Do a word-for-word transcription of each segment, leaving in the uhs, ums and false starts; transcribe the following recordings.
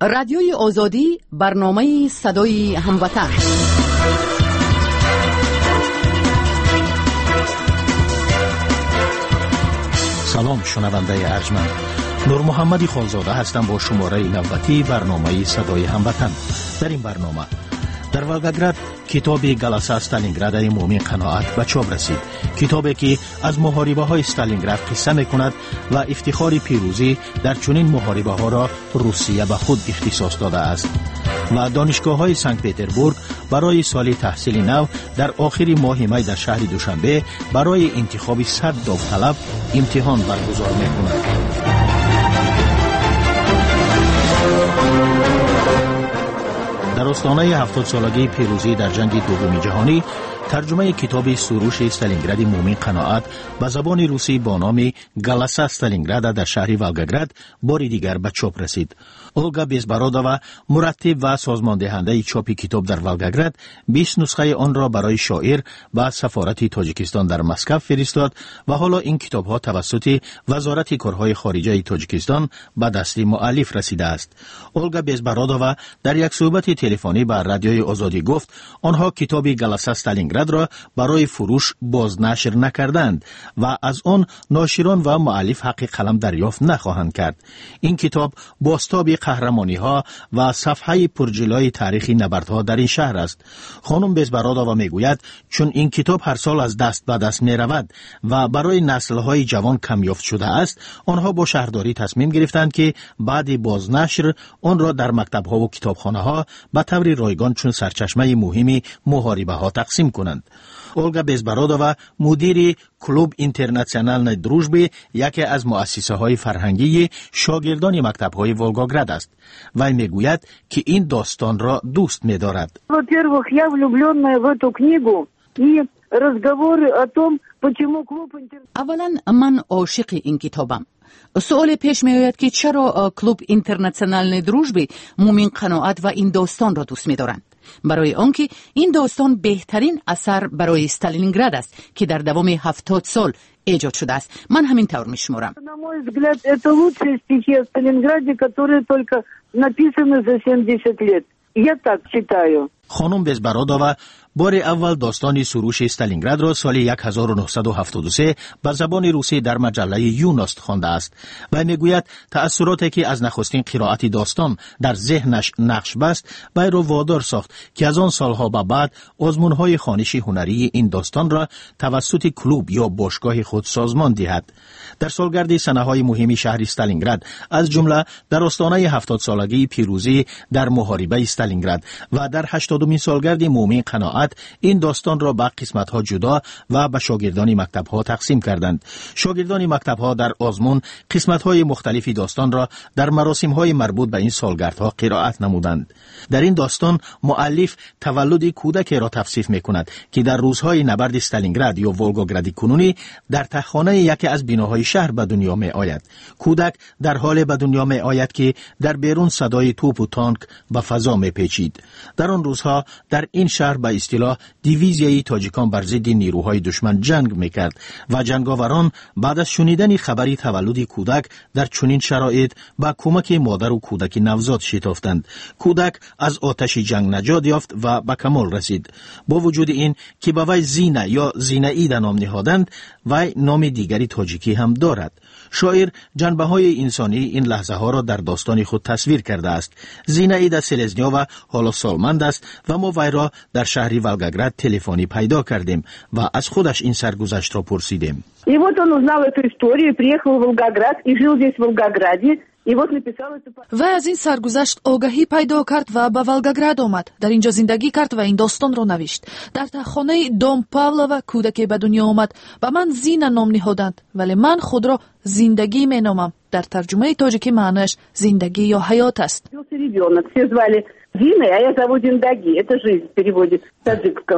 رادیوی آزادی، برنامه صدای هموطن. سلام شنونده ارجمند، نور محمدی خالزاده هستم با شماره نوبتی برنامه صدای هموطن. در این برنامه در ولگاگراد کتاب گلاسا استالینگراد مومین قناعت به چاپ رسید. کتابی که از محاربه های استالینگراد قصه می کند و افتخار پیروزی در چنین محاربه ها را روسیه به خود اختصاص داده است. و دانشگاه های سنت پتربورگ برای سال تحصیل نو در آخر ماه می در شهر دوشنبه برای انتخاب صد داوطلب امتحان برگزار می کند. در آستانه هفتاد سالگی پیروزی در جنگ دوم جهانی، ترجمه کتاب سروش استالینگراد مومین قناعت به زبان روسی با نام گلاسا استالینگراد در شهر ولگاگراد بار دیگر به چاپ رسید. اولگا بیزبارودووا مرتب و سازماندهنده چاپ کتاب در ولگاگراد بیست نسخه آن را برای شاعر به سفارت تاجیکستان در مسکو فرستاد و حالا این کتاب ها توسط وزارت کارهای خارجه تاجیکستان به دست مؤلف رسیده است. اولگا بیزبارودووا در یک صحبت تلفنی با رادیوی آزادی گفت آنها کتاب گلاسا استالینگراد را برای فروش بازنشر نکردند و از آن ناشران و مؤلف حق قلم دریافت نخواهند کرد. این کتاب بازتاب قهرمانی ها و صفحه پرجلوی تاریخی نبردها در این شهر است. خانم بیزبارودووا میگوید چون این کتاب هر سال از دست به دست می رود و برای نسل های جوان کمیافت شده است، آنها با شهرداری تصمیم گرفتند که بعد بازنشر آن را در مکتب ها و کتابخانه ها به طور رایگان چون سرچشمه مهمی محاربه ها تقسیم کنند. اولگا بیزبارودووا مدیر کلوب اینترناسیونال دروژبی، یکی از مؤسسه های فرهنگی شاگردان مکتب های ولگاگراد است. وی میگوید که این داستان را دوست می‌دارد. Во-первых, я влюбленная в эту книгу и разговоры о том, почему клуб اولا من عاشق این کتابم. سوال پیش می آید که چرا کلوب اینترناسیونال دروژبی مومین قناعت و این داستان را دوست می دارند. برای آنکه این داستان بهترین اثر برای استالینگراد است که در دوام هفتاد سال ایجاد شده است. من همین طور می شمارم. На мой взгляд, это лучшие стихи о Сталинграде, которые только написаны за семьдесят лет. Я так считаю. خانم بیزبارودووا بار اول داستان سروش استالینگراد را سال هزار و نهصد و هفتاد و سه به زبان روسی در مجله یوناست خوانده است و میگوید تأثیراتی که از نخستین قرائت داستان در ذهنش نقش بست وی را وادار ساخت که از آن سالها به بعد آزمون‌های خوانش هنری این داستان را توسط کلوب یا باشگاه خود سازمان دهد. در سالگرد سنه‌های مهم شهر استالینگراد از جمله در آستانه هفتاد سالگی پیروزی در محاربه استالینگراد و در هشتادمین سالگرد مومین قناعت این داستان را به قسمت‌ها جدا و به شاگردان مکتب‌ها تقسیم کردند. شاگردان مکتب‌ها در آزمون قسمت‌های مختلفی داستان را در مراسم‌های مربوط به این سالگردها قرائت نمودند. در این داستان مؤلف تولد کودکی را توصیف می‌کند که در روزهای نبرد استالینگراد یا ولگاگراد کنونی در تخانه یکی از بناهای شهر به دنیا می‌آید. کودک در حال به دنیا می‌آید که در بیرون صدای توپ و تانک به فضا می‌پیچید. در آن روزها در این شهر به اصطلاح دیویزیای تاجیکان بر ضد نیروهای دشمن جنگ میکرد و جنگاوران بعد از شنیدن خبری تولد کودک در چنین شرایط با کمک مادر و کودک نوزاد شتافتند. کودک از آتش جنگ نجات یافت و به کمال رسید. با وجود این که به وی زینه یا زینه‌اید نام نهادند، وی نام دیگری تاجیکی هم دارد. شاعر جنبه های انسانی این لحظه ها را در داستان خود تصویر کرده است. زینه‌اید سلزنیاوا حالا سالمند است و ما وی را در شهر ولگاگراد تلفنی پیدا کردیم و از خودش این سرگذشت را پرسیدیم. И вот он узнал эту историю, приехал в Волгоград и жил здесь в Волгограде. И вот написал эту... و از این سرگذشت آگاهی پیدا کرد و به ولگاگراد آمد. در اینجا زندگی کرد و این داستان را نوشت. در خانه دام پاولووا کودکی به دنیا آمد. به من زینا نام نهادند، ولی من خود را زندگی می نامم. در ترجمه تاجیکی معنیش زندگی یا حیات است. Ребенок, все звали Зиной, а я зову Зиндаги. Это жизнь в переводе с таджикского.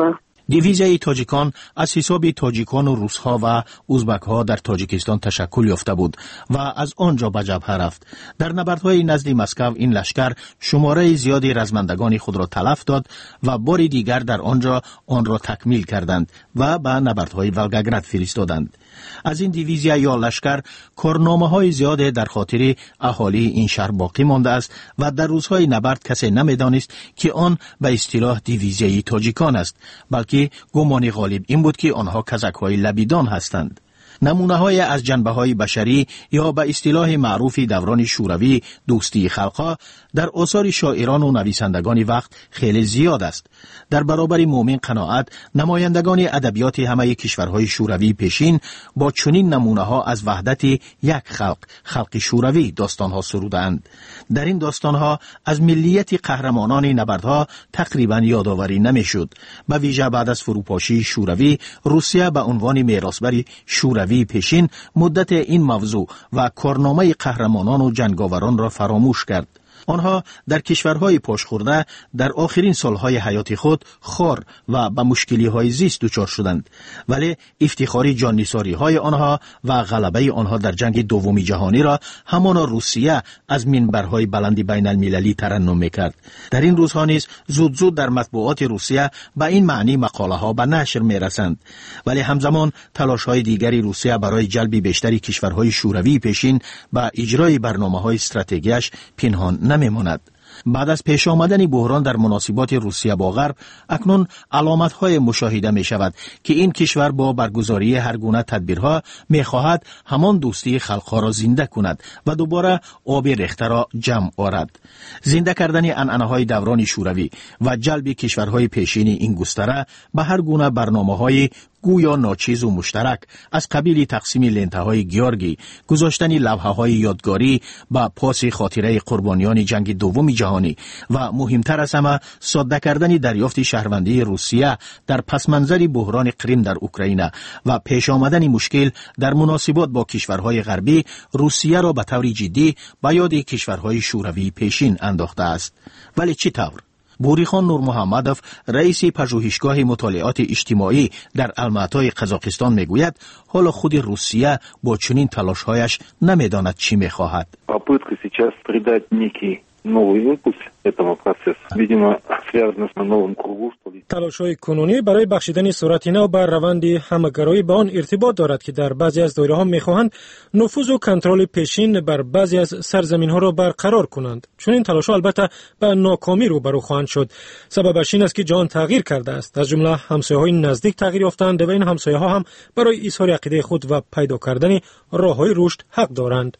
دیویزیای تاجیکان از حساب تاجیکان و روس‌ها و ازبک‌ها در تاجیکستان تشکل یافته بود و از آنجا به جبهه رفت. در نبردهای نزد مسکو این لشکر شماره زیادی رزمندگان خود را تلف داد و بار دیگر در آنجا آن را تکمیل کردند و به نبردهای ولگاگراد فرستادند. از این دیویزیا یا لشکر کارنامه‌های زیاد در خاطر اهالی این شهر باقی مانده است و در روزهای نبرد کسی نمی‌دانست که آن به اصطلاح دیویزیای تاجیکان است، بلکه گمان غالب این بود که آنها کزک‌های لبیدان هستند. نمونه‌های از جنبه‌های بشری یا به اصطلاح معروف دوران شوروی دوستی خلق‌ها در آثار شاعران و نویسندگان وقت خیلی زیاد است. در برابر مومن قناعت نمایندگان ادبیات همه کشورهای شوروی پیشین با چنین نمونه‌ها از وحدت یک خلق، خلق شوروی داستان‌ها سرودند. در این داستان‌ها از ملیت قهرمانان نبردها تقریباً یادآوری نمی‌شد. به ویژه بعد از فروپاشی شوروی، روسیه به عنوان میراثبر شوروی پیشین مدت این موضوع و کارنامه قهرمانان و جنگاوران را فراموش کرد. آنها در کشورهای پاشخورده در آخرین سالهای حیات خود خار و به مشکلی‌های زیست دچار شدند، ولی افتخاری جان‌نثاری‌های آنها و غلبه آنها در جنگ دوم جهانی را همان روسیه از منبرهای بلند بین المللی ترنم می‌کرد. در این روزها نیز زود زود در مطبوعات روسیه به این معنی مقاله‌ها به نشر می‌رسند، ولی همزمان تلاش‌های دیگری روسیه برای جلب بیشتری کشورهای شوروی پیشین به اجرای برنامه‌های استراتژیکش پنهان نمی‌ماند. بعد از پیش آمدن بحران در مناسبات روسیه با غرب، اکنون علامت‌های مشاهده می‌شود که این کشور با برگزاری هر گونه تدبیرها می‌خواهد همان دوستی خلق‌ها را زنده کند و دوباره آب ریخته را جمع آورد. زنده کردن عنعنه‌های دوران شوروی و جلب کشورهای پیشین این گستره به هر گونه برنامه‌های گویا ناچیز و مشترک از قبیل تقسیم لنته‌های گیورگی، گذاشتن لوحه‌های یادگاری با پاس خاطره قربانیان جنگ دوم جهانی و مهمتر از همه ساده کردن دریافت شهروندی روسیه در پس منظر بحران کریم در اوکراین و پیش آمدن مشکل در مناسبات با کشورهای غربی، روسیه را به طور جدی به یاد کشورهای شوروی پیشین انداخته است. ولی چه طور؟ بوریخان نور محمدوف، رئیس پژوهشگاه مطالعات اجتماعی در الماتای قزاقستان میگوید حالا خود روسیه با چنین تلاش‌هایش نمیداند چی میخواهد. Попытка сейчас придать некий новый импульс этому процессу, видимо, связано с новым кругом. تلاش‌های کنونی برای بخشیدن صورت نو بر روند همگرایی با آن ارتباط دارد که در بعضی از دایره‌ها می‌خواهند نفوذ و کنترل پیشین بر بعضی از سرزمین‌ها را برقرار کنند. چون این تلاش‌ها البته به ناکامی روبرو خواهند شد. سببش این است که جهان تغییر کرده است. از جمله همسایه‌های نزدیک تغییر یافتند و این همسایه‌ها هم برای اظهار عقیده خود و پیدا کردن راه‌های رشد حق دارند.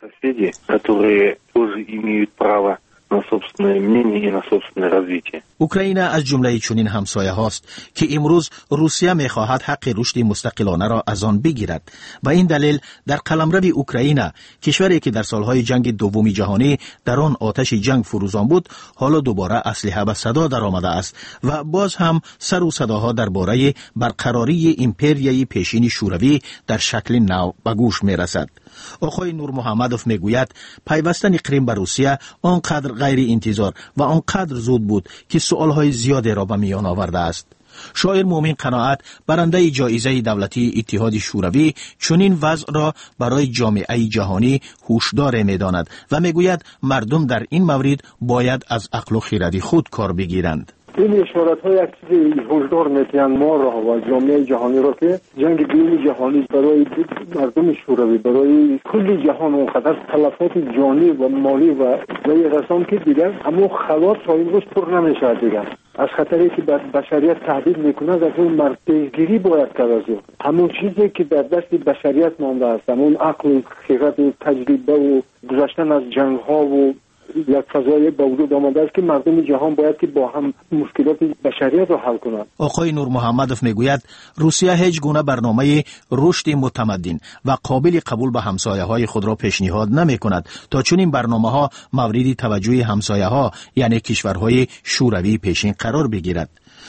اوکراین از جمله چنین همسایه هاست که امروز روسیه می‌خواهد حق رشد مستقلانه را از آن بگیرد. به این دلیل در قلمرو اوکراین، کشوری که در سالهای جنگ دوم جهانی در آن آتش جنگ فروزان بود، حالا دوباره اسلحه به صدا درآمده است و باز هم سر و صداها درباره برقراری ایمپریای پیشین شوروی در شکل نو به گوش می‌رسد. آقای نور محمدوف میگوید پیوستن کریم به روسیه آنقدر غیر انتظار و آنقدر زود بود که سؤالهای زیادی را به میان آورده است. شاعر مومن قناعت، برنده جایزه دولتی اتحاد شوروی، چنین وضع را برای جامعه جهانی هوشدار می‌داند و میگوید مردم در این مورد باید از عقل و خرد خود کار بگیرند. این اشارات های یک چیز هشدار میتیان ما را و جامعه جهانی را که جنگ دوم جهانی برای مردم شوروی، برای کل جهان اونقدر تلفات جانی و مالی و غیر از آن که دیگر اما خلاط تا این روز پر نمیشه دیگر. از خطری که بر بشریت تهدید میکنه از اون مرتبگیری باید کرد. همون چیزی که در دست بشریت مانده است، همون عقل، خرد و تجربه و گذشتن از جنگ ها و یک فضای با وجود آمده است که مردم جهان باید که با هم مشکلات بشریت را حل کنند. آقای نور محمدوف میگوید روسیه هیچ گونه برنامه رشد متمدن و قابل قبول به همسایه‌های خود را پیشنهاد نمی‌کند تا چون این برنامه‌ها مورد توجه همسایه‌ها یعنی کشورهای شوروی پیشین قرار بگیرد.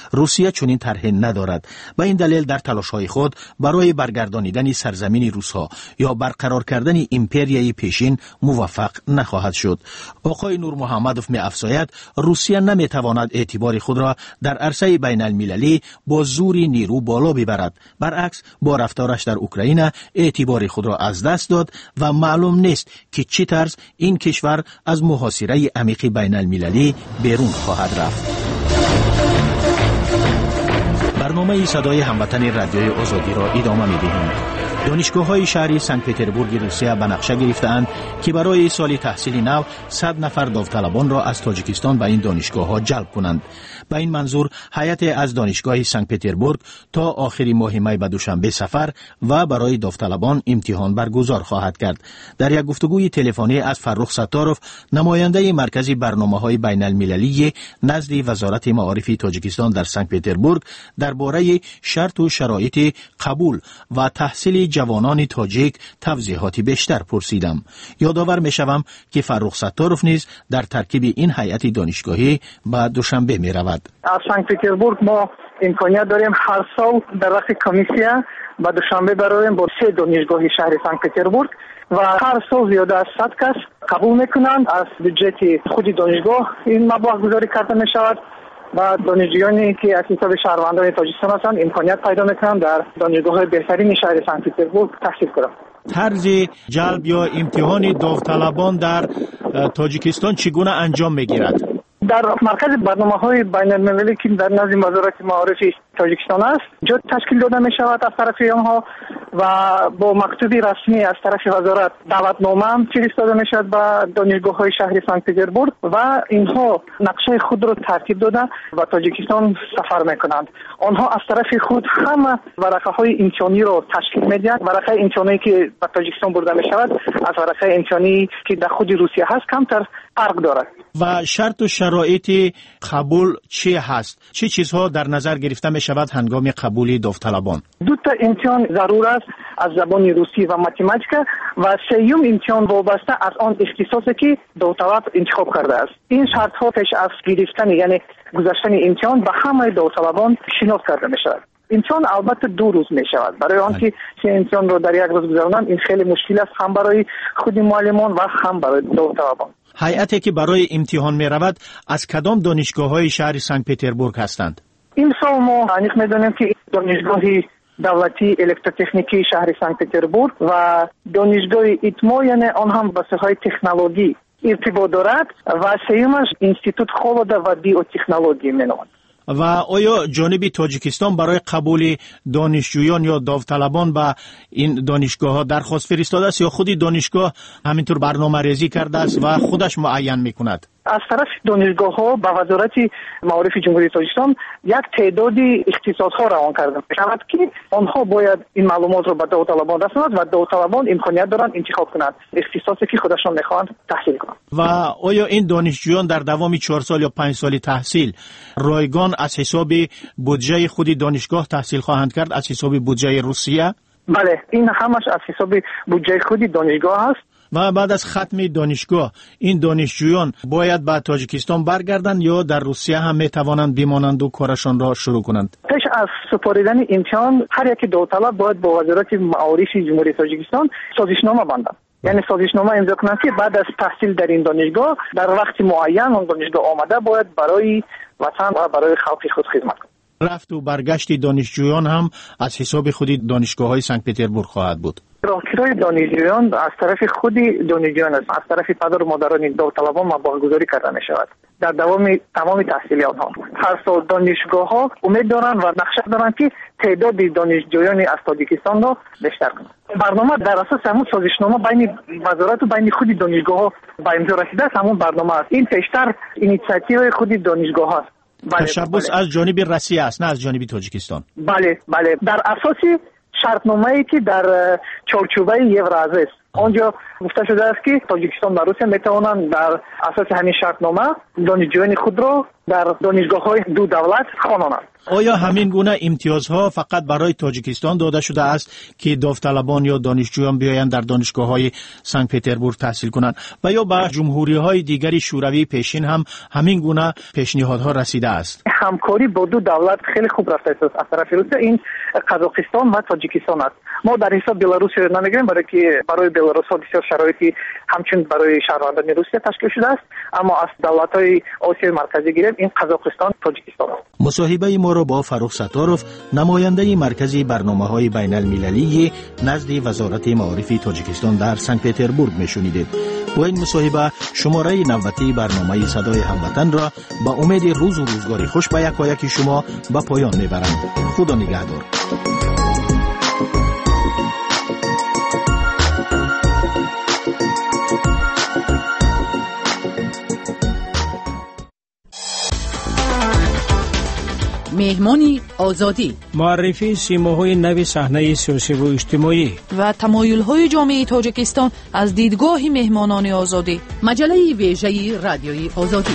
روسیه چنین طرحی ندارد. به این دلیل در تلاش‌های خود برای برگردانیدن سرزمین روس‌ها یا برقرار کردن ایمپریای پیشین موفق نخواهد شد. آقای نور محمدوف می‌افزاید روسیه نمی‌تواند اعتبار خود را در عرصه بین المللی با زوری نیرو بالا ببرد. برعکس با رفتارش در اوکراین اعتبار خود را از دست داد و معلوم نیست که چه طرز این کشور از محاصره عمیق بین المللی بیرون خواهد رفت. برنامه صدای هموطن رادیوی آزادی را ادامه می‌دهیم. دانشگاه‌های شهری سنت پتربورگ روسیه به نقشه گرفته‌اند که برای سال تحصیلی نو صد نفر داوطلبان را از تاجیکستان به این دانشگاه‌ها جلب کنند. به این منظور هیئت از دانشگاه سنت پتربورگ تا آخر ماه می به دوشنبه سفر و برای داوطلبان امتحان برگزار خواهد کرد. در یک گفتگوی تلفنی از فرخ ستارov نماینده مرکز برنامه‌های بین المللی نزد وزارت معارف تاجیکستان در سنت پتربورگ درباره شرط و شرایط قبول و تحصیل جوانان تاجیک توضیحاتی بیشتر پرسیدم. یادآور می‌شوم که فرخ ستارov نیز در ترکیب این هیئت دانشگاهی به دوشنبه می‌رود. از سنت پتربورگ ما امکانیت داریم هر سال در وقت کمیسیه به دوشنبه برویم با سه دانشگاه شهر سنت پتربورگ و هر سال زیاده از صد کس قبول میکنند. از بودجت خود دانشگاه این مبلغ گذاری کرده میشود و دانشجویانی که از حساب شهروندان تاجیکستان هستند امکانیت پیدا میکنند در دانشگاه بهترین شهر سنت پتربورگ تحصیل کنند. طرز جلب یا امتحان داوطلبان در تاجیکستان چگونه انجام میگیرد؟ در مرکز برنامه‌های بین المللی که در نزد وزارت معارف تاجیکستان است جا تشکیل داده می شود از طرف آنها و با مکتوب رسمی از طرف وزارت دعوتنامه فرستاده می شود به دانشگاه‌های شهر سنت پتربورگ و اینها نقشه خود را ترتیب داده و تاجیکستان سفر می کنند. آنها از طرف خود همه ورقه‌های امتحانی را تشکیل می‌دهند. ورقه امتحانی که به تاجیکستان برده می شود از ورقه امتحانی که در خود روسیه هست کمتر فرق دارد. و شرط و شرایط قبول چی هست؟ چه چیزها در نظر گرفته می شود هنگام قبول داوطلبان؟ دو تا امتحان ضرور است از زبان روسی و ماتماتیک و سیوم امتحان وابسته از آن اختصاصی که داوطلب انتخاب کرده است. این شرط ها پیش از گرفتن یعنی گذاشتن امتحان به همه داوطلبان شناخت کرده می شود. امتحان البته دو روز می شود. برای آنکه سه امتحان را در یک روز گذراندن این خیلی مشکل است هم برای خود معلمان و هم برای داوطلبان. هیئتی که برای امتحان می رود از کدام دانشگاه‌های شهر سنت پتربورگ هستند؟ این سال ما عنیق می دانیم که دانشگاه دولتی الکتروتکنیکی شهر سنت پتربورگ و دانشگاه ایتمو یعنی آن هم بحث‌های تکنولوژی ارتباط دارد و سیومش انستیتوت خولوده و بیوتکنولوژی می نامد. و آیا جانب تاجیکستان برای قبول دانشجویان یا داوطلبان به این دانشگاه ها درخواست فرستاده است یا خودی دانشگاه همینطور برنامه ریزی کرده است و خودش معین می کند؟ از طرف دانشگاه ها به وزارت معارف جمهوری تاجیکستان یک تعدادی اختصاص ها روان کرده می شود که آنها باید این معلومات را به داوطلبان رسانند و داوطلبان امکانیت دارند انتخاب کنند اختصاصی که خودشان میخواهند تحصیل کنند. و آیا این دانشجویان در دوام چهار سال یا پنج سال تحصیل رایگان از حساب بودجه خود دانشگاه تحصیل خواهند کرد از حساب بودجه روسیه؟ بله، این همش از حساب بودجه خود دانشگاه است. و بعد از ختم دانشگاه این دانشجویان باید به تاجیکستان برگردند یا در روسیه هم میتوانند بمانند و کارشان را شروع کنند؟ پیش از سپاریدن امتحان هر یک داوطلب باید با وزارت معارف جمهوری تاجیکستان سازشنامه بندند. یعنی سازشنامه امضا کنند که بعد از تحصیل در این دانشگاه در وقت معین اون دانشگاه آمده باید برای وطن و برای خلق خود خدمت کنند. رفت و برگشت دانشجویان هم از حساب خود دانشگاه‌های سنت پتربورگ خواهد بود. راهکارهای دانشجویان از طرف خود دانشجویان است، از طرف پدر و مادران داوطلبان مبالغه‌گذاری کرده می شود در دوام تمام تحصیلی آنها. هر سال دانشگاه‌ها امید دارند و نقشه دارند که تعداد دانشجویان از تاجیکستان را بیشتر کنند. برنامه در اساس همون سازشنامه بین وزارت و بین خود دانشگاه‌ها به امضا رسیده است. همون برنامه است. این پیشتر اینیشیاتیو خود دانشگاه است. تشبث از جانب روسیه است نه از جانب تاجیکستان. بله بله، در اساس شرطنامه‌ای که در چارچوبه یورازی است آنجا گفته شده است که تاجیکستان و روسیه میتوانند در اساس همین شرطنامه دانشجویان خود را در دانشگاه‌های دو دولت خوانند. آیا همین گونه امتیازها فقط برای تاجیکستان داده شده است که داوطلبان یا دانشجویان بیایند در دانشگاه‌های سنت پترزبورگ تحصیل کنند و یا به جمهوری‌های دیگری شوروی پیشین هم همین گونه پیشنهادها رسیده است؟ همکاری با دو دولت خیلی خوب رفته است از طرف روسیه، این قزاقستان و تاجیکستان است. ما در حساب بلاروس نمیگیم برای که برای بلاروس بسیار شرایطی همچون برای شهروندان روسیه تشکیل شده است، اما از دولت‌های آسیای مرکزی گیریم این قزاقستان تاجیکستان است. مصاحبه ما را با فاروق ستاروف، نماینده مرکزی برنامه‌های بین المللی نزد وزارت معارف تاجیکستان در سنت پترزبورگ میشنیدید. و این مصاحبه شماره نوبتی برنامه صدای هموطن را با امید روز و روزگاری خوش به یکایک شما به پایان میبرند. خدا نگهدار. مهمانی آزادی، معرفی سیماهای نو صحنه سیاسی و اجتماعی و تمایل‌های جامعه تاجیکستان از دیدگاه مهمانان آزادی. مجله ویژه رادیوی آزادی.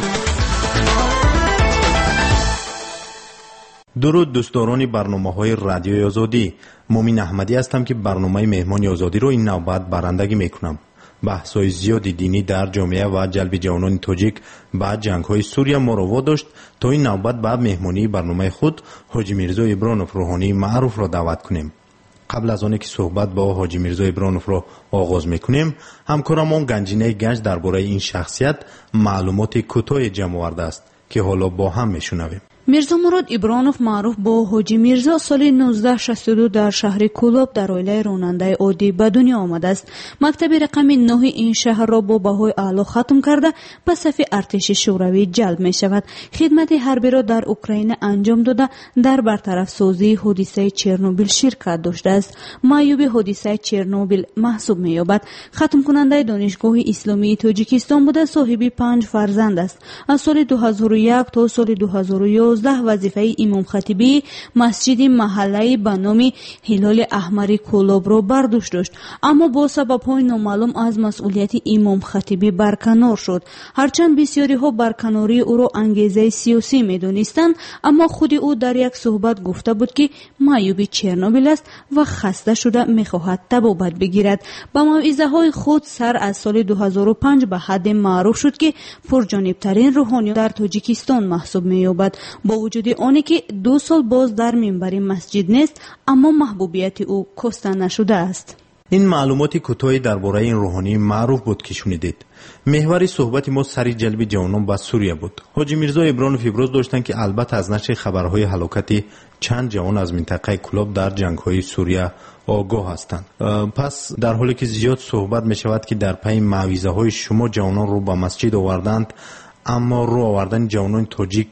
درود دوستداران برنامه‌های رادیوی آزادی، مومین احمدی هستم که برنامه مهمانی آزادی رو این نوبت برندگی میکنم. بحث‌های زیادی دینی در جامعه و جلب جوانان تاجیک بعد جنگ‌های سوریه ما را واداشت تا این نوبت بعد مهمانی برنامه خود حاجی میرزا ابرانوف روحانی معروف را دعوت کنیم. قبل از آنکه صحبت با حاجی میرزا ابرانوف را آغاز میکنیم، همکارمان گنجینه گنج درباره این شخصیت معلومات کوتاه جمع آورده است که حالا با هم میشنویم. میرزا مراد ابرانوف معروف با حاجی میرزا سال نوزده شصت و دو در شهر کولاب در عائله راننده عادی به دنیا آمده است. مکتب رقم نه این شهر را با بهای اعلی ختم کرده به صف ارتش شوروی جلب می شود. خدمت حربی را در اوکراین انجام داده در برطرف سازی حادثه چرنوبیل شرکت داشته است. معیوب حادثه چرنوبیل محسوب می یابد. ختم کننده دانشگاه اسلامی تاجیکستان بوده. صاحب پنج فرزند است. از سال دو هزار و یک تا سال دو هزار و یازده وظیفه امام خطیبی مسجد محله به نام هلال احمر کولاب را بر دوش داشت، اما با سبب‌های نامعلوم از مسئولیت امام خطیبی برکنار شد. هرچند بسیاری ها برکناری او را انگیزه سیاسی می‌دانستند، اما خود او در یک صحبت گفته بود که معیوب چرنوبیل است و خسته شده می‌خواهد تبابت بگیرد. با موعظه‌های خود سر از سال دو هزار و پنج به حد معروف شد که پرجانب‌ترین روحانی در تاجیکستان محسوب می‌یابد. با وجود آنی که دو سال باز در منبر مسجد نیست، اما محبوبیت او کاسته نشده است. این معلوماتی کوتاهی درباره این روحانی معروف بود که شنیدید. محور صحبت ما سری جلب جوانان به سوریه بود. حاجی میرزا ابرانوف ابراز داشتند که البته از نشر خبرهای هلاکت چند جوان از منطقه کولاب در جنگ‌های سوریه آگاه هستند. پس در حالی که زیاد صحبت می شود که در پی موعظه‌های شما جوانان رو به مسجد آوردند، اما رو آوردن جوانان تاجیک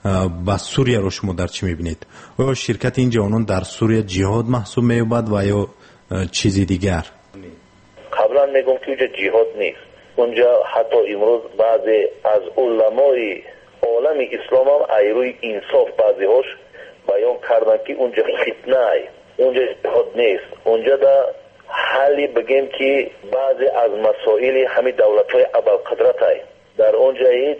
با سوریه رو شما در چی میبینید؟ آیا شرکت این جوانان در سوریه جهاد محسوب میوبد و یا چیزی دیگر؟ قبلا میگم که اونجا جهاد نیست. اونجا حتی امروز بعضی از علمای عالم اسلام هم ایروی انصاف بعضی هاش بیان کردن که اونجا فتنه ای، اونجا جهاد نیست. اونجا در حالی بگیم که بعضی از مسائل همین دولت های ابوالقدرت ای در اونجا هیچ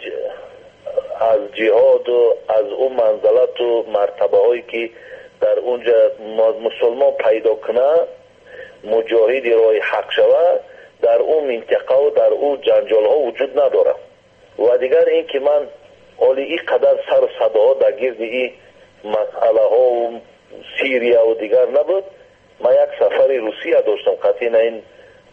از جهاد و از اون منزلت و مرتبه هایی که در اونجا مسلمان پیدا کنه، مجاهدی راه حق شود، در اون منطقه و در اون جنجال ها وجود نداره. و دیگر این که من حالی این قدر سر و صدا در گرد این مسئله ها و سیریه و دیگر نبود. من یک سفر روسیه داشتم قطعی نه این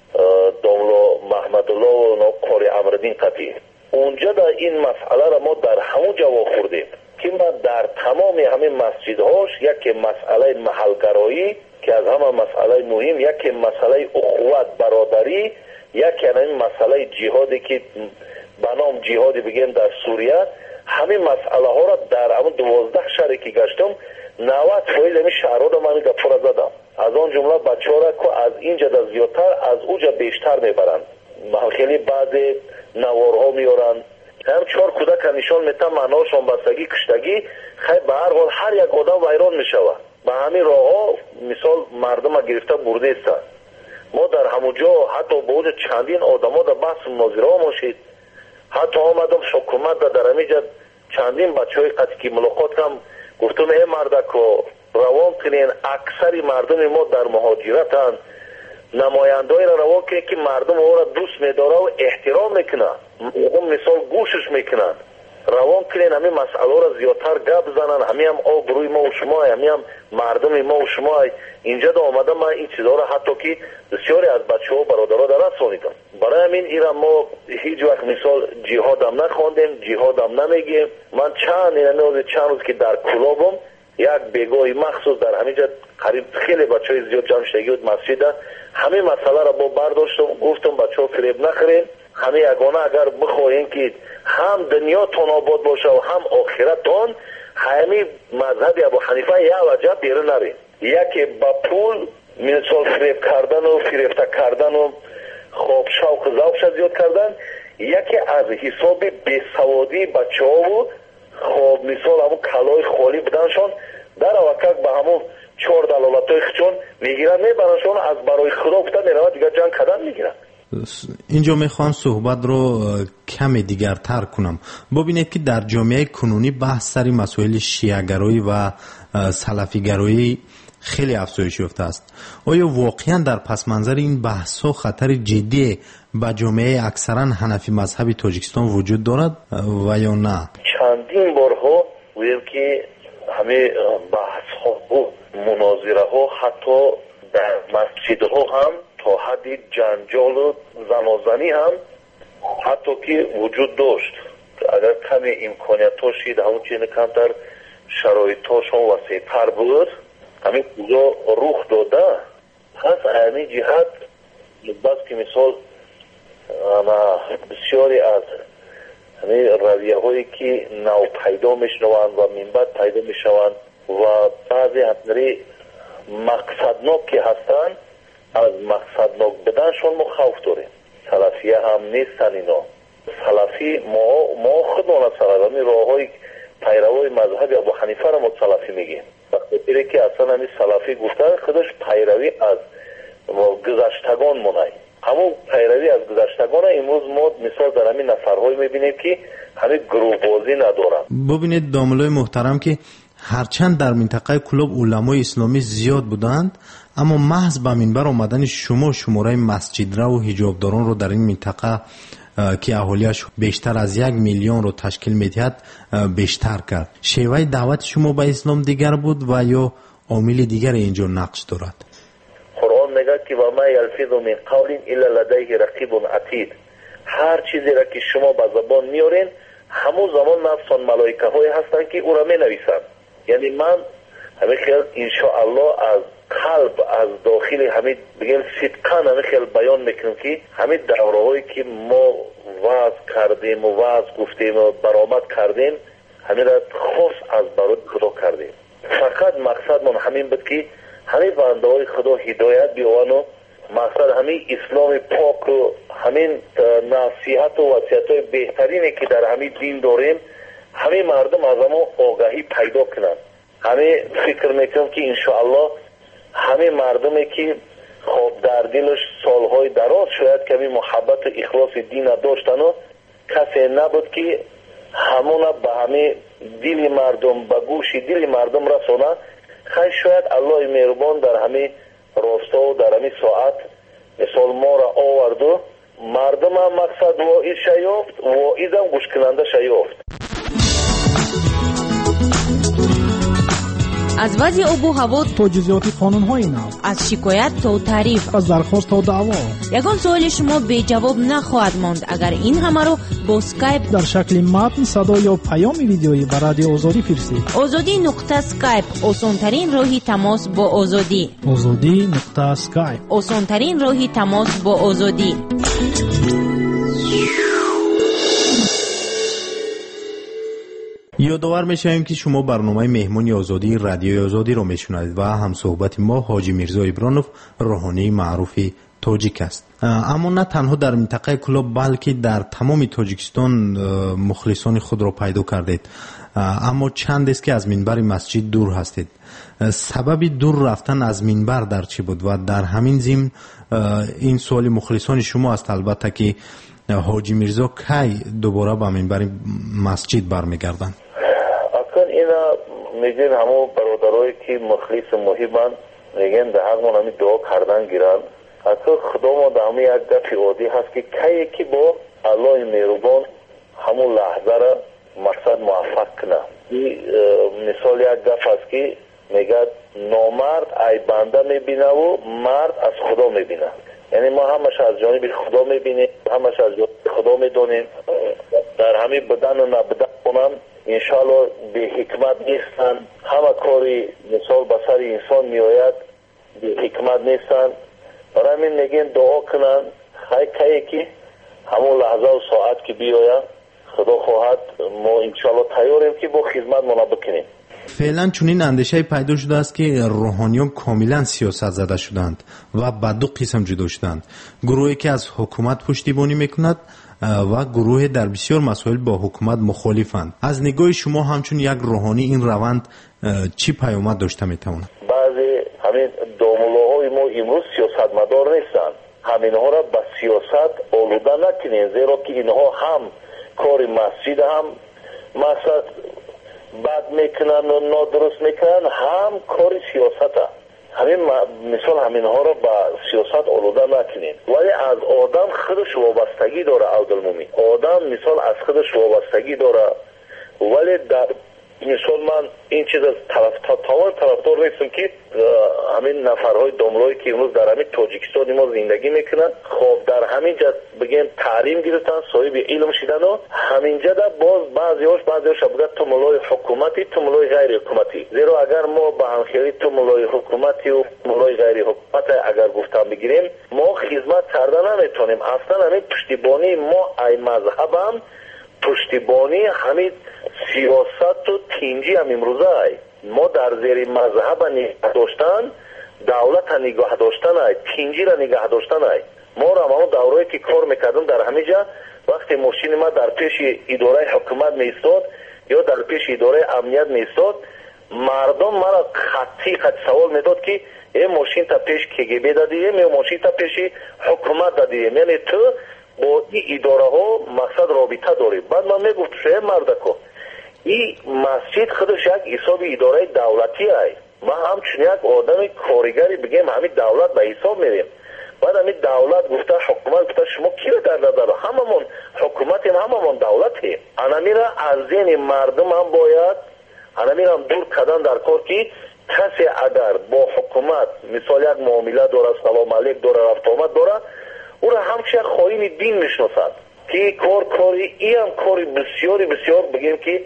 داملا محمدالله و قاری امردین قطعی. اونجا در این مسئله را ما در همون جواب خوردیم که ما در تمام همین مسجدهاش یک مسئله محلگرایی که از همه مسئله مهم، یک مسئله اخوت برادری، یک این مسئله جهادی که به نام جهادی بگیم در سوریه، همین مسئله ها را در همون دوازده شهری که گشتم نود فایل همین شهرها را من گپ را زدم. از آن جمله بچه‌ها را که از اینجا در زیادتر از اونجا بیشتر میبرند. خیلی بعض نوارها میارن، هم چهار کودک نشان میتن معناشان بستگی کشتگی، خیلی به هر حال هر یک آدم ویران میشود. به همین راه ها مثال مردم ها گرفته برده است. ما در همونجا حتی با وجود چندین آدم ها در بحث مناظره ها ماشید، حتی آمدم حکومت در همینجا چندین بچهای قد که ملاقات هم گفتم ای مردکو روان کنین، اکثر مردم ما در مهاجرتن، نماینده‌ای را روان کنین که مردم او را دوست می‌داره و احترام میکنن، مردم مثال گوشش میکنن، روان کنین همین مسئله را زیادتر گپ بزنن، همین هم آبروی ما و شما، همین هم مردم ما و شما. اینجا دا آمدم من این چیزها را حتی که بسیاری از بچه ها برادرها در رسانیدم. برای همین ایران ما هیچ وقت مثال جهاد هم نخواندیم، جهاد هم نمیگیم. من چند این چند روز که در کلابم یک بگاهی مخصوص در همینجا قریب خیلی بچه های زیاد جمع شدگی بود مسجد، همین مسئله را با برداشتم، گفتم بچه ها فریب نخورین، همین یگانه اگر بخواهین که هم دنیاتون آباد باشه و هم آخرتتون، همین مذهب ابو حنیفه یا وجه بیرون نرین. یکی با پول مثال فریب کردن و فریفته کردن و خواب شوق ذوق زیاد کردن، یکی از حساب بیسوادی بچه ها و خواب مثال همون کلای خالی بدنشان در وقت به همون چهار دلالت های خچون میگیرن، میبرنشان از برای خدا بودن میرون دیگر جنگ کردن میگیرن. اینجا میخوام صحبت رو کمی دیگر تر کنم. ببینید که در جامعه کنونی بحث سری مسائل شیعه‌گرایی و سلفی‌گرایی خیلی افزایش یافته است. آیا واقعا در پس منظر این بحث ها خطر جدی به جامعه اکثرا حنفی مذهبی تاجیکستان وجود دارد و یا نه؟ چندین بارها ویل که همه بحث ها و مناظره ها حتی در مسجد ها هم تا حد جنجال و زنازنی هم حتی که وجود داشت. اگر کمی امکانیتاشی در همون چیز کمتر شرایطاشون وسیع‌تر بود، همین کجا رخ داده هست. همین جهت بس که مثال بسیاری از همین رویه هایی که نو پیدا میشنوند و منبت پیدا میشوند و بعضی همینری مقصدناک که هستند، از مقصدناک بدنشون ما خوف داریم. سلفیه هم نیستن اینا. سلفی ما ما خودمون از سلفی راه های پیروای مذهب ابو حنیفه را ما سلفی میگیم. وقتی که اصلا همین سلفی گفته خودش پیروی از گذشتگان مونای، همون پیروی از گذشتگان امروز ما مثال در همین نفرهایی میبینیم که همین گروه بازی ندارن. ببینید داملای محترم که هرچند در منطقه کلوب علمای اسلامی زیاد بودند، اما محض به منبر آمدن شما شماره مسجد را و حجابداران رو در این منطقه که اهالیش بیشتر از یک میلیون رو تشکیل میدهد بیشتر کرد. شیوه دعوت شما به اسلام دیگر بود و یا عامل دیگر اینجا نقش دارد؟ قرآن میگه که و ما یلفظ من قول الا لدیه رقیب عتید. هر چیزی را که شما به زبان میارین همون زمان نفسان ملائکه های هستن که او را می نویسن. یعنی من همین خیال انشاءالله از قلب از داخل همین بگیم صدقان همین خیال بیان میکنم که همین دوره هایی که ما وعظ کردیم و وعظ گفتیم و برآمد کردیم همین را خاص از برای خدا کردیم. فقط مقصد من همین بود که همین بنده های خدا هدایت بیاون و مقصد همین اسلام پاک و همین نصیحت و وصیت های بهترینی که در همین دین داریم همین مردم از ما آگاهی پیدا کنند. همین فکر میکنم که انشاءالله همین مردمی که خواب در دلش سالهای دراز شاید که همین محبت و اخلاص دین داشتن و کسی نبود که همون به همین دل مردم به گوش دل مردم رسانه. خیلی شاید الله مهربان در همین راستا و در همین ساعت مثال ما را آورد و مردم هم مقصد واعظ شیافت واعظ هم گوش کننده شیافت. از وضع آب و هوا تا جزئیات قانون‌های نو، از شکایت تا تعریف، از درخواست تا دعوا، یگان سوال شما بی جواب نخواهد ماند اگر این همه رو با اسکایپ در شکل متن، صدا یا پیام ویدیویی به رادیو آزادی فرستید. آزادی نقطه اسکایپ آسان‌ترین راهی تماس با آزادی. آزادی نقطه اسکایپ آسان‌ترین راهی تماس با آزادی. یادآور میشویم که شما برنامه مهمانی آزادی رادیو آزادی رو میشنوید و هم صحبت ما حاجی میرزا ابرانوف روحانی معروف تاجیک است. اما نه تنها در منطقه کلوب بلکه در تمام تاجیکستان مخلصان خود را پیدا کردید، اما چند است که از منبر مسجد دور هستید. سبب دور رفتن از منبر در چی بود؟ و در همین ضمن این سوال مخلصان شما است البته که حاجی میرزا کی دوباره به منبر مسجد برمیگردند؟ اصلا اینا میگن همو برادرایی که مخلص محبن میگن در حق من همی دعا کردن گیرن. اصلا خدا ما در همی یک دفعی عادی هست که کی که با الله مهربان همون لحظه را مقصد موفق کنه. این مثال یک دفعه است که میگه نامرد ای بنده میبینه و مرد از خدا میبینه. یعنی ما همش از جانب خدا میبینیم، همش از جانب خدا میدونیم. در همین بدن و نبدن کنم انشالله به حکمت نیستن، همه کاری مثال به سر انسان میآید به حکمت نیستن. برای همین میگن دعا کنن خیلی که که همون لحظه و ساعت که بیاید خدا خواهد ما انشالله تیاریم که با خدمت منا بکنیم. فعلا چنین اندیشه پیدا شده است که روحانیون کاملا سیاست زده شدند و به دو قسم جدا شدند. گروهی که از حکومت پشتیبانی میکند و گروه در بسیار مسائل با حکومت مخالفند. از نگاه شما همچون یک روحانی این روند چی پیامد داشته میتواند؟ بعضی همین دامولاهای ما امروز سیاست مدار نیستند. همینها را به سیاست آلوده نکنین، زیرا که اینها هم کار مسجد هم مسجد بد میکنن و نادرست میکنن، هم کار سیاست هم. همین مثال همینها را به سیاست آلوده نکنین. ولی از آدم خودش وابستگی داره. عبدالمومن آدم مثال از خودش وابستگی داره. ولی در مثال من این چیز از طرف تاوان طرفدار نیستم که همین نفرهای داملایی که امروز در همین تاجیکستان ما زندگی میکنن خب در همین جا بگیم تعلیم گرفتن، صاحب علم شدن و همین جا باز بعضیاش بعضیاش بگه تو ملای حکومتی تو ملای غیر حکومتی. زیرا اگر ما با همخیلی تو ملای حکومتی و ملای غیر حکومتی اگر گفتم بگیریم ما خدمت کردن نمیتونیم. اصلا همین پشتیبانی ما ای مذهب هم پشتیبانی همین سیاست و تینجی هم امروزه ای. ما در زیر مذهب نگاه داشتن، دولت نگاه داشتن ای، تینجی را نگاه داشتن ای. ما را همون دوره‌ای که کار میکردم در همه جا وقتی ماشین ما در پیش اداره حکومت میستاد یا در پیش اداره امنیت میستاد، مردم مرا خطی خط سوال میداد که این ماشین تا پیش کگبی دادیم یا ماشین تا پیش حکومت دادیم، یعنی تو با این اداره ها مقصد رابطه داری. بعد من میگفت شه مردکو این مسجد خودش یک حساب اداره دولتی ای. ما همچون یک آدم کارگری بگیم همین دولت به حساب میریم. بعد همین دولت گفته حکومت گفته شما کی را در نظر هممون حکومتیم هممون دولتی. انمی را از ذهن مردم هم باید انمی را هم دور کردن در کار که کسی اگر با حکومت مثال یک معامله داره، سلام علیک داره، رفت آمد داره، او را همچه خائن دین میشناسند که کار کاری ای هم کاری بسیاری بسیار بگیم که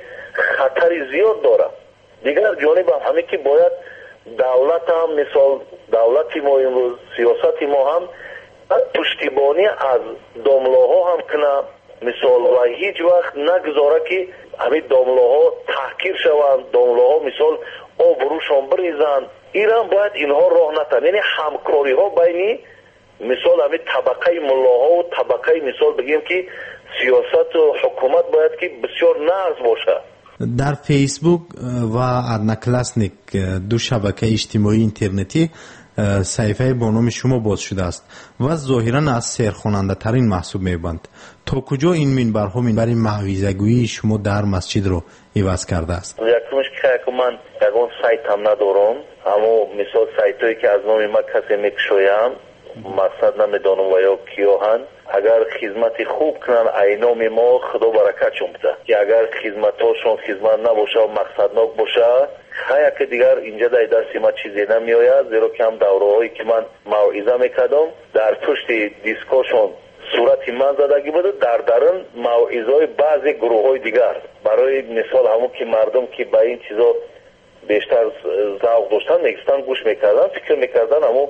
خطر زیاد داره. دیگر جانب هم همه که باید دولت هم مثال دولتی ما امروز سیاست ما هم پشتیبانی از داملاها هم کنه مثال و هیچ وقت نگذاره که همین داملاها تحقیر شوند، داملاها مثال آبروشان بریزند. ایران باید اینها راه نتن. یعنی همکاری ها بینی مثال همین طبقه ملاها و طبقه مثال بگیم که سیاست و حکومت باید که بسیار نرز باشه. در فیسبوک و ارنکلاسنیک دو شبکه اجتماعی اینترنتی صفحه با نام شما باز شده است و ظاهرا از سرخواننده ترین محسوب می‌بند. تا کجا این منبرها منبر موعظه‌گویی شما در مسجد رو عوض کرده است؟ یکمش که من یگان سایت هم ندارم، اما مثال سایتایی که از نام ما کسی میکشویم مقصد نمیدانم و یا کیاهن اگر خدمت خوب کنن اینام ما خدا برکتشون بده که اگر خدمتاشون خدمت نباشه و مقصدناک باشه خیلی که دیگر اینجا در دستی ما چیزی نمیآید. زیرا که هم دوره هایی که من موعظه میکردم در پشت دیسکاشون صورت من زدگی بوده، در درن موعظه های بعضی گروه های دیگر برای مثال همون که مردم که به این چیزا بیشتر ذوق داشتن نگستان گوش میکردن فکر میکردن همون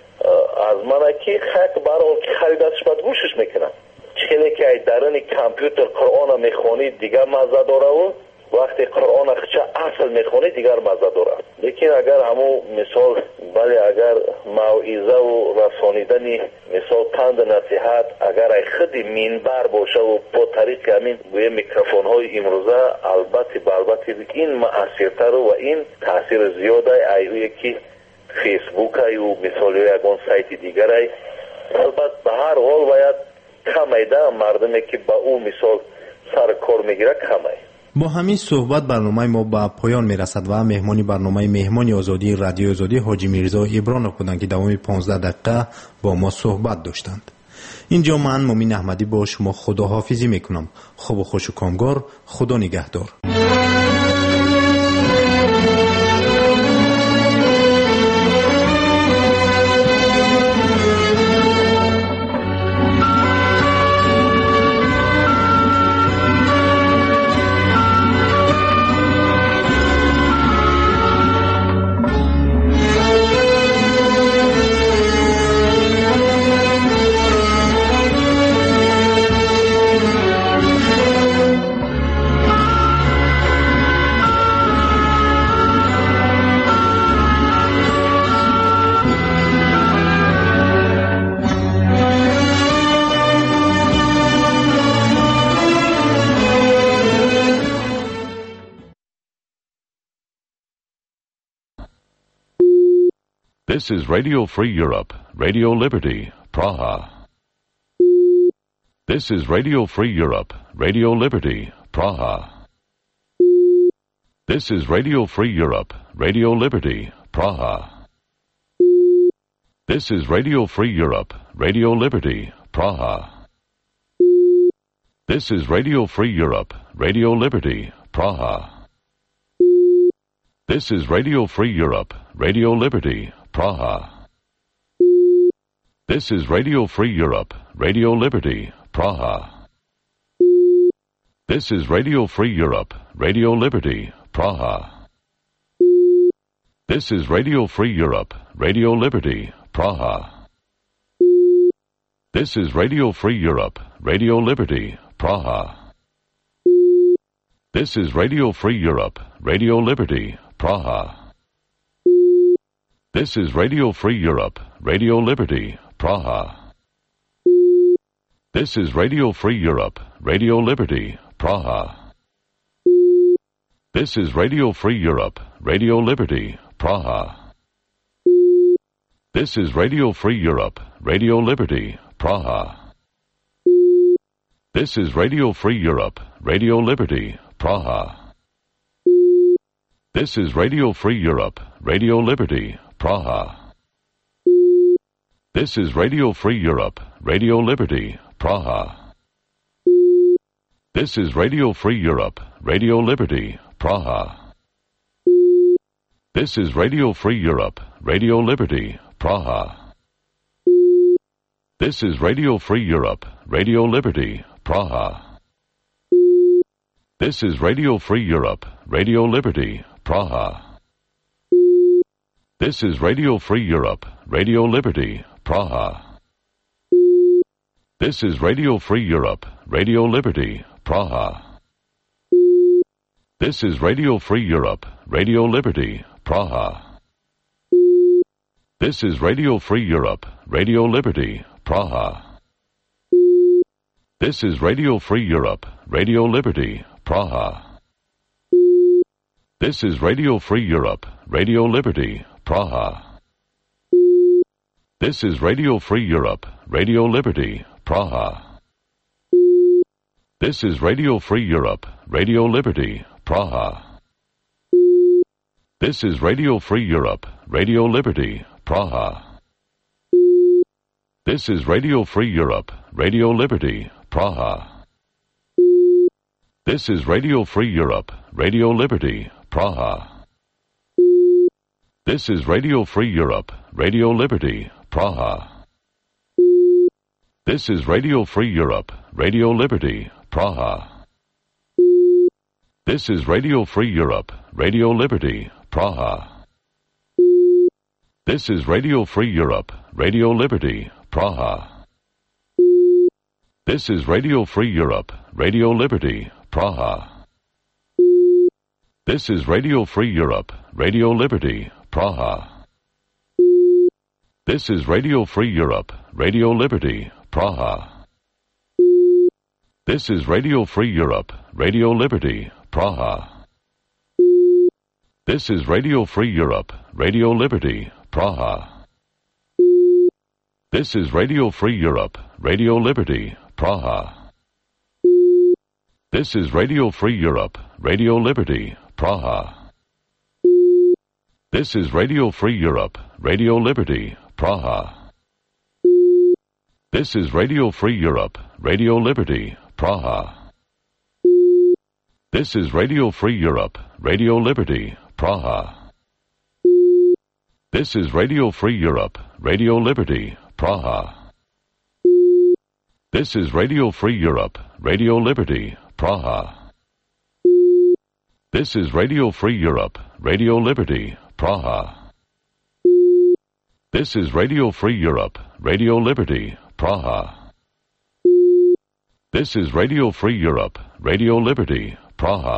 از من که خیلی برای خریدتش باید گوشش میکنن. چلی که درن کامپیوتر قرآن میخونی دیگر مزه داره و وقتی قرآن خچه اصل میخونی دیگر مزه داره. لیکن اگر همون مثال بله اگر موعظه و رسانیدنی مثال پند نصیحت اگر ای خودی منبر باشه و با طریق همین گویه میکروفون های امروزه البته بالبته این مؤثرتر و این تاثیر زیاده ایویه که فیسبوک ای و مثال یگان سایت دیگر ای. البته به هر حال باید камайда мардаме ки ба ӯ мисол сар кор мегирад камай. با همین صحبت برنامه ما به پایان میرسد و مهمانی برنامه مهمانی آزادی رادیو آزادی حاجی میرزا ابرانوف بودند که دوام پانزده دقیقه با ما صحبت داشتند. اینجا من مومین احمدی با شما خداحافظی میکنم. خوب و خوش و کامگار. خدا نگهدار. This is Radio Free Europe, Radio Liberty, Praha. This is Radio Free Europe, Radio Liberty, Praha. This is Radio Free Europe, Radio Liberty, Praha. This is Radio Free Europe, Radio Liberty, Praha. This is Radio Free Europe, Radio Liberty, Praha. This is Radio Free Europe, Radio Liberty, Praha. This is Radio Free Europe, Radio Liberty, Praha. This is Radio Free Europe, Radio Liberty, Praha. This is Radio Free Europe, Radio Liberty, Praha. This is Radio Free Europe, Radio Liberty, Praha. This is Radio Free Europe, Radio Liberty, Praha. This is Radio Free Europe, Radio Liberty, Praha. This is Radio Free Europe, Radio Liberty, Praha. This is Radio Free Europe, Radio Liberty, Praha. This is Radio Free Europe, Radio Liberty, Praha. This is Radio Free Europe, Radio Liberty, Praha. This is Radio Free Europe, Radio Liberty, Praha. This is Radio Free Europe, Radio Liberty, Praha. This is Radio Free Europe, Radio Liberty, Praha. This is Radio Free Europe, Radio Liberty, Praha. This is Radio Free Europe, Radio Liberty, Praha. This is Radio Free Europe, Radio Liberty, Praha. This is Radio Free Europe, Radio Liberty, Praha. This is Radio Free Europe, Radio Liberty, Praha. This is Radio Free Europe, Radio Liberty, Praha. This is Radio Free Europe, Radio Liberty, Praha. This is Radio Free Europe, Radio Liberty, Praha. This is Radio Free Europe, Radio Liberty, Praha. This is Radio Free Europe, Radio Liberty, Praha. This is Radio Free Europe, Radio Liberty, Praha. This is Radio Free Europe, Radio Liberty, Praha. This is Radio Free Europe, Radio Liberty, Praha. This is Radio Free Europe, Radio Liberty, Praha. This is Radio Free Europe, Radio Liberty, Praha. This is Radio Free Europe, Radio Liberty, Praha. This is Radio Free Europe, Radio Liberty, Praha. This is Radio Free Europe, Radio Liberty, Praha. This is Radio Free Europe, Radio Liberty, Praha. This is Radio Free Europe, Radio Liberty, Praha. This is Radio Free Europe, Radio Liberty, Praha. This is Radio Free Europe, Radio Liberty, Praha. This is Radio Free Europe, Radio Liberty, Praha. This is Radio Free Europe, Radio Liberty, Praha. Praha. This is Radio Free Europe, Radio Liberty, Praha. This is Radio Free Europe, Radio Liberty, Praha. This is Radio Free Europe, Radio Liberty, Praha. This is Radio Free Europe, Radio Liberty, Praha. This is Radio Free Europe, Radio Liberty, Praha. This is Radio Free Europe, Radio Liberty, Praha. This is Radio Free Europe, Radio Liberty, Praha. This is Radio Free Europe, Radio Liberty, Praha. This is Radio Free Europe, Radio Liberty, Praha.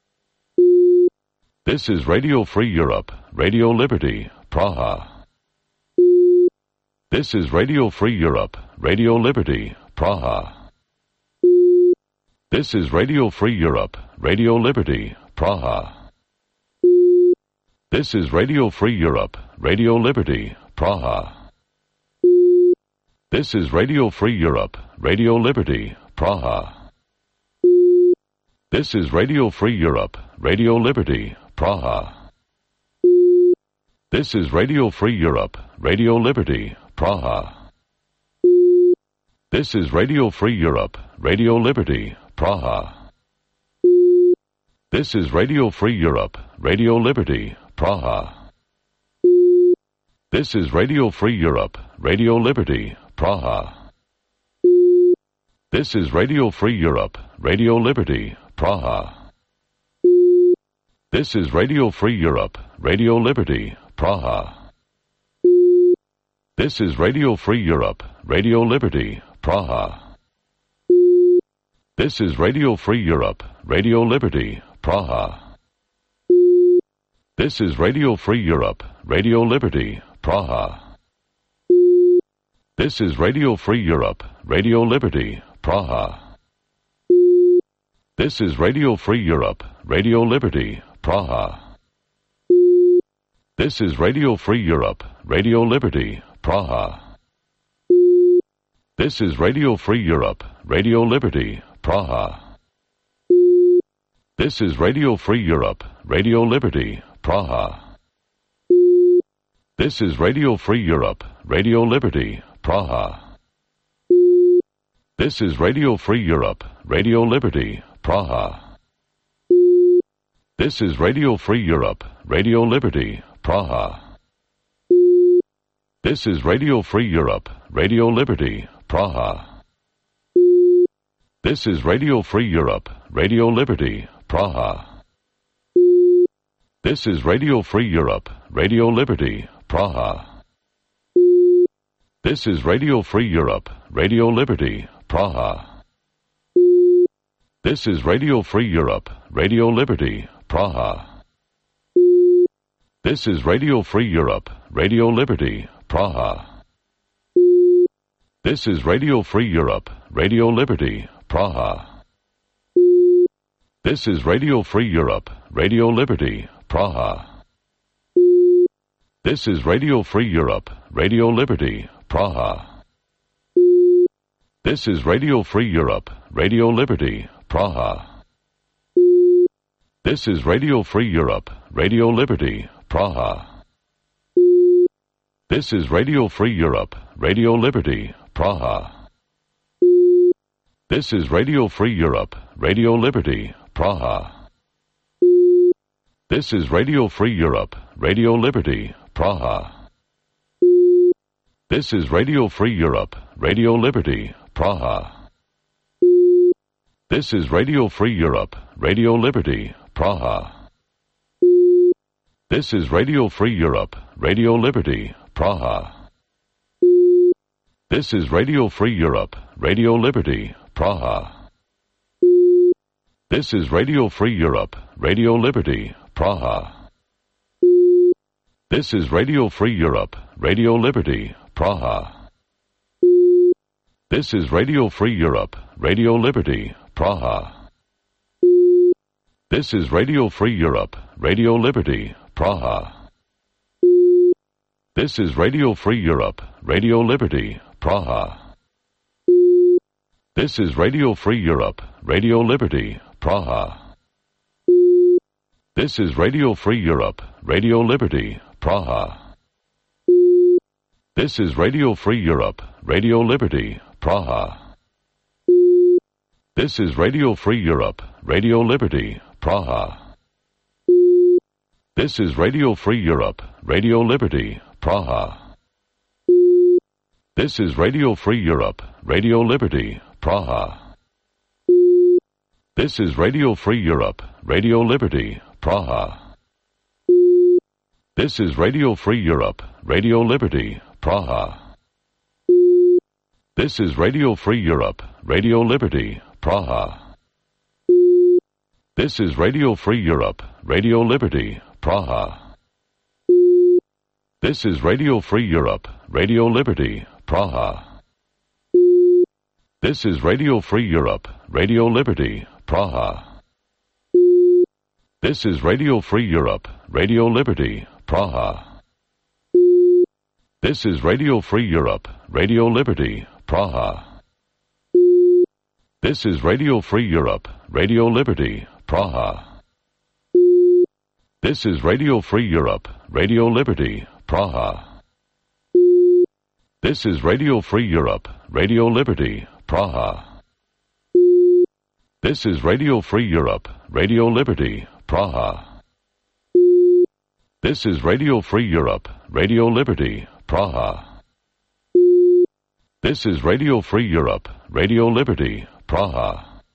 This is Radio Free Europe, Radio Liberty, Praha. This is Radio Free Europe, Radio Liberty, Praha. This is Radio Free Europe, Radio Liberty, Praha. This is Radio Free Europe, Radio Liberty, Praha. This is Radio Free Europe, Radio Liberty, Praha. This is Radio Free Europe, Radio Liberty, Praha. This is Radio Free Europe, Radio Liberty, Praha. This is Radio Free Europe, Radio Liberty, Praha. This is Radio Free Europe, Radio Liberty, Praha. This is Radio Free Europe, Radio Liberty, Praha. This is Radio Free Europe, Radio Liberty, Praha. This is Radio Free Europe, Radio Liberty, Praha. This is Radio Free Europe, Radio Liberty, Praha. This is Radio Free Europe, Radio Liberty, Praha. This is Radio Free Europe, Radio Liberty, Praha. This is Radio Free Europe, Radio Liberty, Praha. This is Radio Free Europe, Radio Liberty, Praha. This is Radio Free Europe, Radio Liberty, Praha. This is Radio Free Europe, Radio Liberty, Praha. This is Radio Free Europe, Radio Liberty, Praha. This is Radio Free Europe, Radio Liberty, Praha. This is Radio Free Europe, Radio Liberty, Praha. This is Radio Free Europe, Radio Liberty, Praha. This is Radio Free Europe, Radio Liberty, Praha. This is Radio Free Europe, Radio Liberty, Praha. This is Radio Free Europe, Radio Liberty, Praha. This is Radio Free Europe, Radio Liberty, Praha. This is Radio Free Europe, Radio Liberty, Praha. This is Radio Free Europe, Radio Liberty, Praha. This is Radio Free Europe, Radio Liberty, Praha. This is Radio Free Europe, Radio Liberty, Praha. This is Radio Free Europe, Radio Liberty, Praha. This is Radio Free Europe, Radio Liberty, Praha. This is Radio Free Europe, Radio Liberty, Praha. This is Radio Free Europe, Radio Liberty, Praha. This is Radio Free Europe, Radio Liberty, Praha. This is Radio Free Europe, Radio Liberty, Praha. This is Radio Free Europe, Radio Liberty, Praha. This is Radio Free Europe, Radio Liberty, Praha. This is Radio Free Europe, Radio Liberty, Praha. This is Radio Free Europe, Radio Liberty, Praha. This is Radio Free Europe, Radio Liberty, Praha. This is Radio Free Europe, Radio Liberty, Praha. This is Radio Free Europe, Radio Liberty, Praha. This is Radio Free Europe, Radio Liberty, Praha. This is Radio Free Europe, Radio Liberty, Praha. This is Radio Free Europe, Radio Liberty, Praha. This is Radio Free Europe, Radio Liberty, Praha. This is Radio Free Europe, Radio Liberty, Praha. This is Radio Free Europe, Radio Liberty, Praha. This is Radio Free Europe, Radio Liberty, Praha. This is Radio Free Europe, Radio Liberty, Praha. This is Radio Free Europe, Radio Liberty, Praha. This is Radio Free Europe, Radio Liberty, Praha. This is Radio Free Europe, Radio Liberty, Praha. This is Radio Free Europe, Radio Liberty, Praha. This is Radio Free Europe, Radio Liberty, Praha. This is Radio Free Europe, Radio Liberty, Praha. This is Radio Free Europe, Radio Liberty, Praha. This is Radio Free Europe, Radio Liberty, Praha. This is Radio Free Europe, Radio Liberty, Praha. This is Radio Free Europe, Radio Liberty, Praha. This is Radio Free Europe, Radio Liberty, Praha. This is Radio Free Europe, Radio Liberty, Praha. This is Radio Free Europe, Radio Liberty, Praha. This is Radio Free Europe, Radio Liberty, Praha.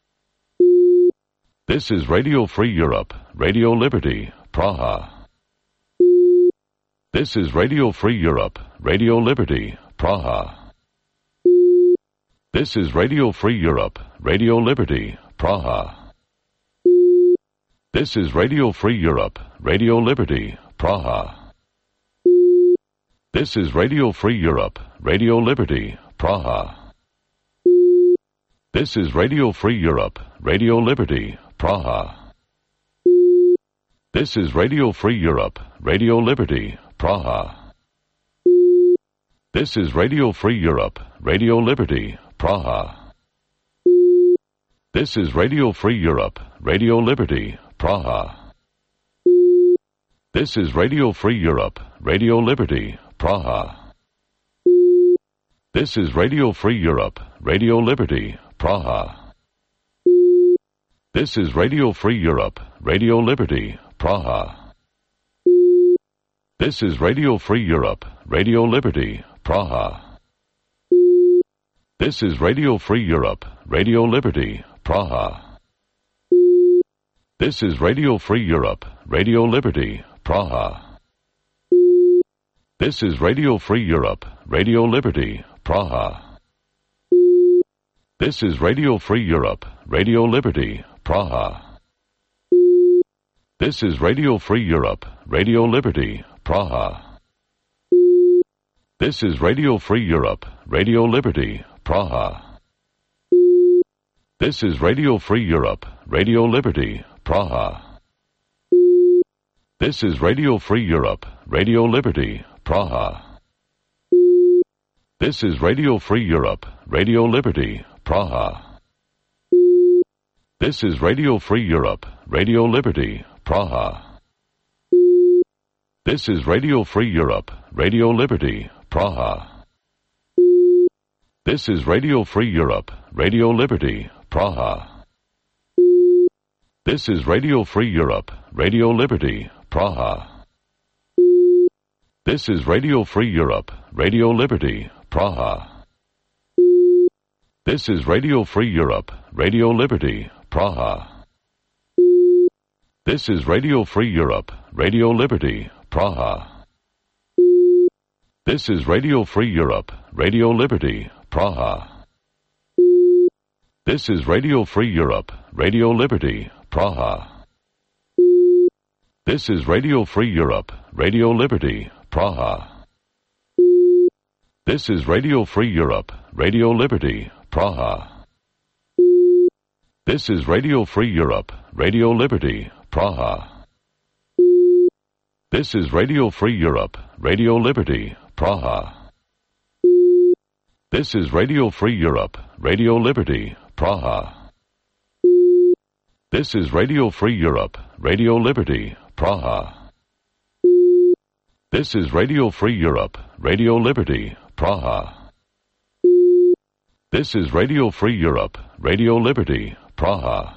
This is Radio Free Europe, Radio Liberty, Praha. This is Radio Free Europe, Radio Liberty, Praha. This is Radio Free Europe, Radio Liberty, Praha. This is Radio Free Europe, Radio Liberty, Praha. This is Radio Free Europe, Radio Liberty, Praha. This is Radio Free Europe, Radio Liberty, Praha. This is Radio Free Europe, Radio Liberty, Praha. This is Radio Free Europe, Radio Liberty, Praha. This is Radio Free Europe, Radio Liberty, Praha. This is Radio Free Europe, Radio Liberty, Praha. This is Radio Free Europe, Radio Liberty, Praha. This is Radio Free Europe, Radio Liberty, Praha. This is Radio Free Europe, Radio Liberty, Praha. This is Radio Free Europe, Radio Liberty, Praha. This is Radio Free Europe, Radio Liberty, Praha. This is Radio Free Europe, Radio Liberty, Praha. This is Radio Free Europe, Radio Liberty, Praha. This is Radio Free Europe, Radio Liberty, Praha. This is Radio Free Europe, Radio Liberty, Praha. This is Radio Free Europe, Radio Liberty, Praha. This is Radio Free Europe, Radio Liberty, Praha. This is Radio Free Europe, Radio Liberty, Praha. This is Radio Free Europe, Radio Liberty, Praha. This is Radio Free Europe, Radio Liberty, Praha. This is Radio Free Europe, Radio Liberty, Praha. This is Radio Free Europe, Radio Liberty, Praha. This is Radio Free Europe, Radio Liberty, Praha. This is Radio Free Europe, Radio Liberty, Praha. This is Radio Free Europe, Radio Liberty, Praha. This is Radio Free Europe, Radio Liberty, Praha. This is Radio Free Europe, Radio Liberty, Praha. This is Radio Free Europe, Radio Liberty, Praha. This is Radio Free Europe, Radio Liberty, Praha. This is Radio Free Europe, Radio Liberty, Praha. This is Radio Free Europe, Radio Liberty, Praha. This is Radio Free Europe, Radio Liberty, Praha. This is Radio Free Europe, Radio Liberty, Praha. This is Radio Free Europe, Radio Liberty, Praha. This is Radio Free Europe, Radio Liberty, Praha.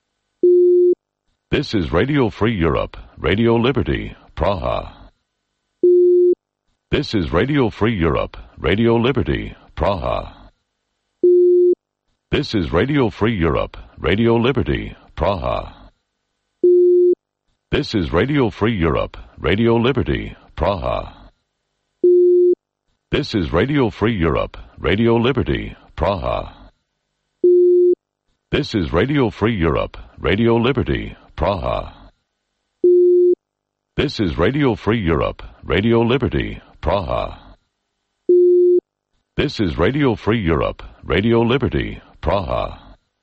This is Radio Free Europe, Radio Liberty, Praha. This is Radio Free Europe, Radio Liberty, Praha. This is Radio Free Europe, Radio Liberty, Praha. This is Radio Free Europe, Radio Liberty, Praha. This is Radio Free Europe, Radio Liberty, Praha. This is Radio Free Europe, Radio Liberty, Praha. This is Radio Free Europe, Radio Liberty, Praha. This is Radio Free Europe, Radio Liberty, Praha.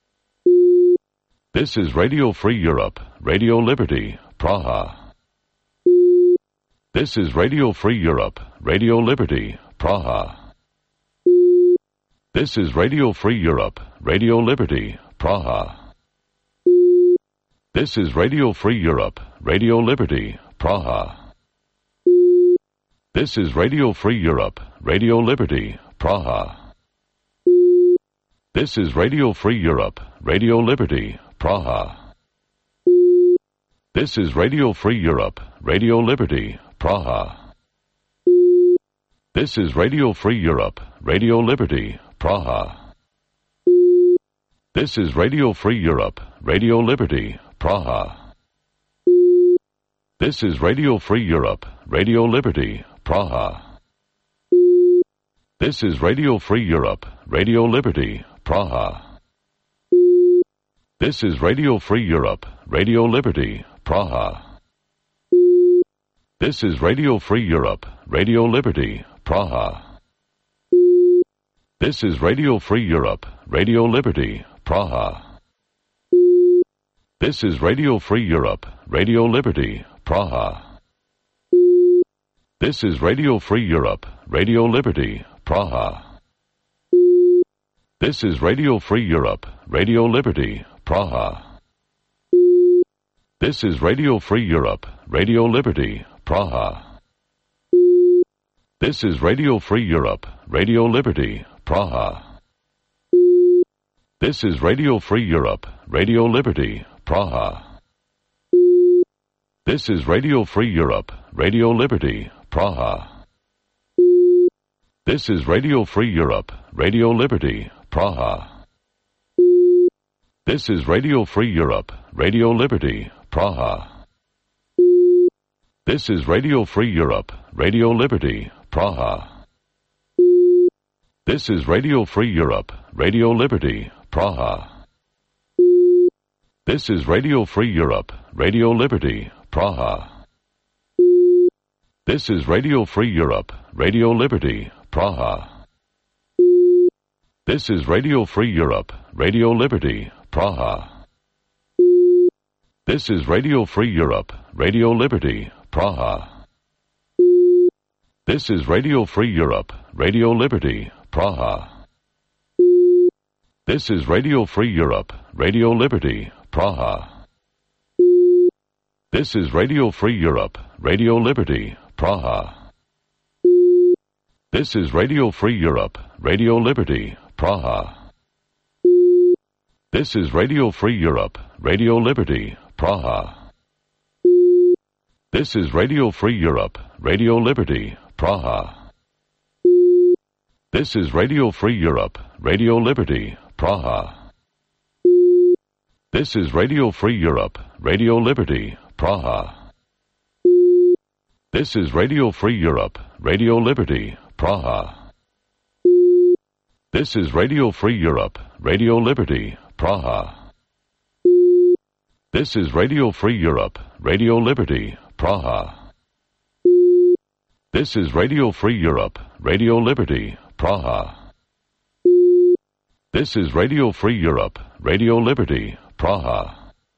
This is Radio Free Europe, Radio Liberty, Praha. This is Radio Free Europe, Radio Liberty, Praha. This is Radio Free Europe, Radio Liberty, Praha. This is Radio Free Europe, Radio Liberty, Praha. This is Radio Free Europe, Radio Liberty, Praha. This is Radio Free Europe, Radio Liberty, Praha. This is Radio Free Europe, Radio Liberty, Praha. This is Radio Free Europe, Radio Liberty, Praha. This is Radio Free Europe, Radio Liberty, Praha. This is Radio Free Europe, Radio Liberty, Praha. This is Radio Free Europe, Radio Liberty, Praha. This is Radio Free Europe, Radio Liberty, Praha. This is Radio Free Europe, Radio Liberty, Praha. This is Radio Free Europe, Radio Liberty, Praha. This is Radio Free Europe, Radio Liberty, Praha. This is Radio Free Europe, Radio Liberty, Praha. This is Radio Free Europe, Radio Liberty, Praha. This is Radio Free Europe, Radio Liberty, Praha. This is Radio Free Europe, Radio Liberty, Praha. This is Radio Free Europe, Radio Liberty, Praha. This is Radio Free Europe, Radio Liberty, Praha. This is Radio Free Europe, Radio Liberty, Praha. This is Radio Free Europe, Radio Liberty, Praha. This is Radio Free Europe, Radio Liberty, Praha. This is Radio Free Europe, Radio Liberty, Praha. This is Radio Free Europe, Radio Liberty, Praha. This is Radio Free Europe, Radio Liberty, Praha. This is Radio Free Europe, Radio Liberty, Praha. This is Radio Free Europe, Radio Liberty, Praha. This is Radio Free Europe, Radio Liberty, Praha. This is Radio Free Europe, Radio Liberty, Praha. This is Radio Free Europe, Radio Liberty, Praha. This is Radio Free Europe, Radio Liberty, Praha. This is Radio Free Europe, Radio Liberty, Praha. This is Radio Free Europe, Radio Liberty, Praha. This is Radio Free Europe, Radio Liberty, Praha. This is Radio Free Europe, Radio Liberty, Praha. This is Radio Free Europe, Radio Liberty, Praha. This is Radio Free Europe, Radio Liberty, Praha. This is Radio Free Europe, Radio Liberty, Praha. This is Radio Free Europe, Radio Liberty, Praha. This is Radio Free Europe, Radio Liberty, Praha.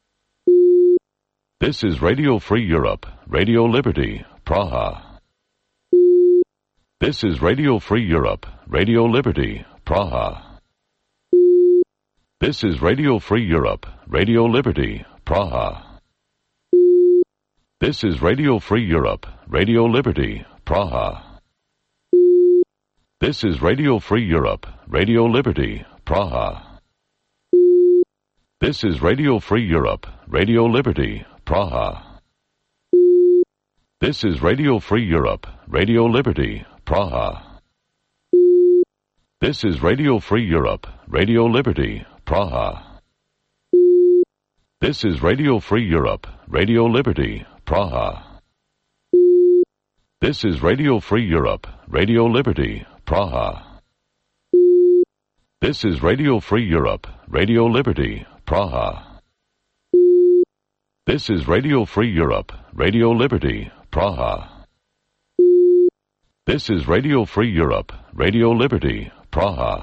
This is Radio Free Europe, Radio Liberty, Praha. This is Radio Free Europe, Radio Liberty, Praha. This is Radio Free Europe, Radio Liberty, Praha. This is Radio Free Europe, Radio Liberty, Praha. This is Radio Free Europe, Radio Liberty, Praha. This is Radio Free Europe, Radio Liberty, Praha. This is Radio Free Europe, Radio Liberty, Praha. This is Radio Free Europe, Radio Liberty, Praha. This is Radio Free Europe, Radio Liberty, Praha. This is Radio Free Europe, Radio Liberty, Praha. This is Radio Free Europe, Radio Liberty, Praha. This is Radio Free Europe, Radio Liberty, Praha. This is Radio Free Europe, Radio Liberty, Praha.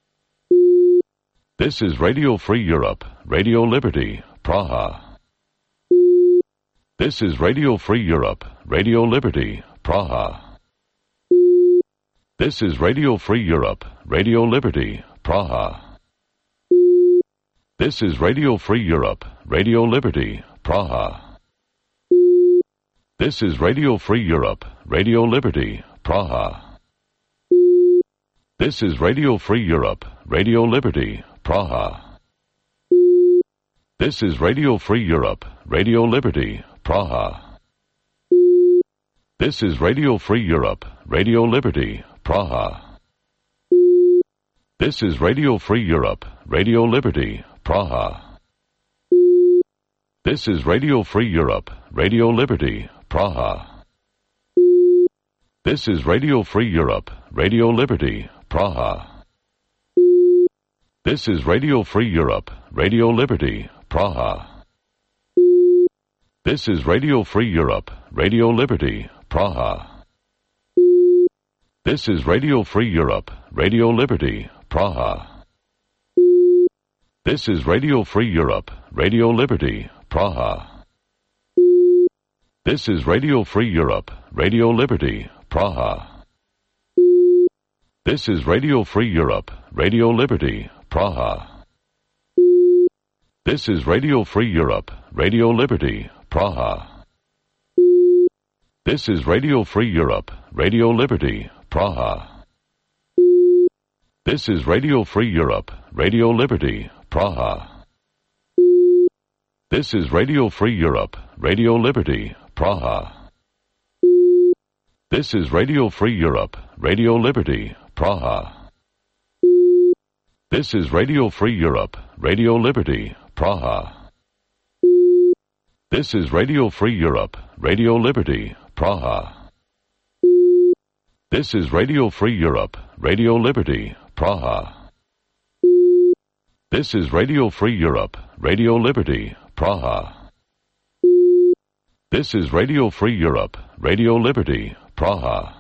This is Radio Free Europe, Radio Liberty, Praha. This is Radio Free Europe, Radio Liberty, Praha. This is Radio Free Europe, Radio Liberty, Praha. This is Radio Free Europe, Radio Liberty, Praha. This is Radio Free Europe, Radio Liberty, Praha. This is Radio Free Europe, Radio Liberty, Praha. This is Radio Free Europe, Radio Liberty, Praha. This is Radio Free Europe, Radio Liberty, Praha. This is Radio Free Europe, Radio Liberty, Praha. This is Radio Free Europe, Radio Liberty, Praha. This is Radio Free Europe, Radio Liberty, Praha. This is Radio Free Europe, Radio Liberty, Praha. This is Radio Free Europe, Radio Liberty, Praha. This is Radio Free Europe, Radio Liberty, Praha. This is Radio Free Europe, Radio Liberty, Praha. This is Radio Free Europe, Radio Liberty, Praha. This is Radio Free Europe, Radio Liberty, Praha. This is Radio Free Europe, Radio Liberty, Praha. This is Radio Free Europe, Radio Liberty, Praha. This is Radio Free Europe, Radio Liberty, Praha. This is Radio Free Europe, Radio Liberty, Praha. This is Radio Free Europe, Radio Liberty, Praha. This is Radio Free Europe, Radio Liberty, Praha. This is Radio Free Europe, Radio Liberty, Praha. This is Radio Free Europe, Radio Liberty, Praha. This is Radio Free Europe, Radio Liberty, Praha. This is Radio Free Europe, Radio Liberty, Praha.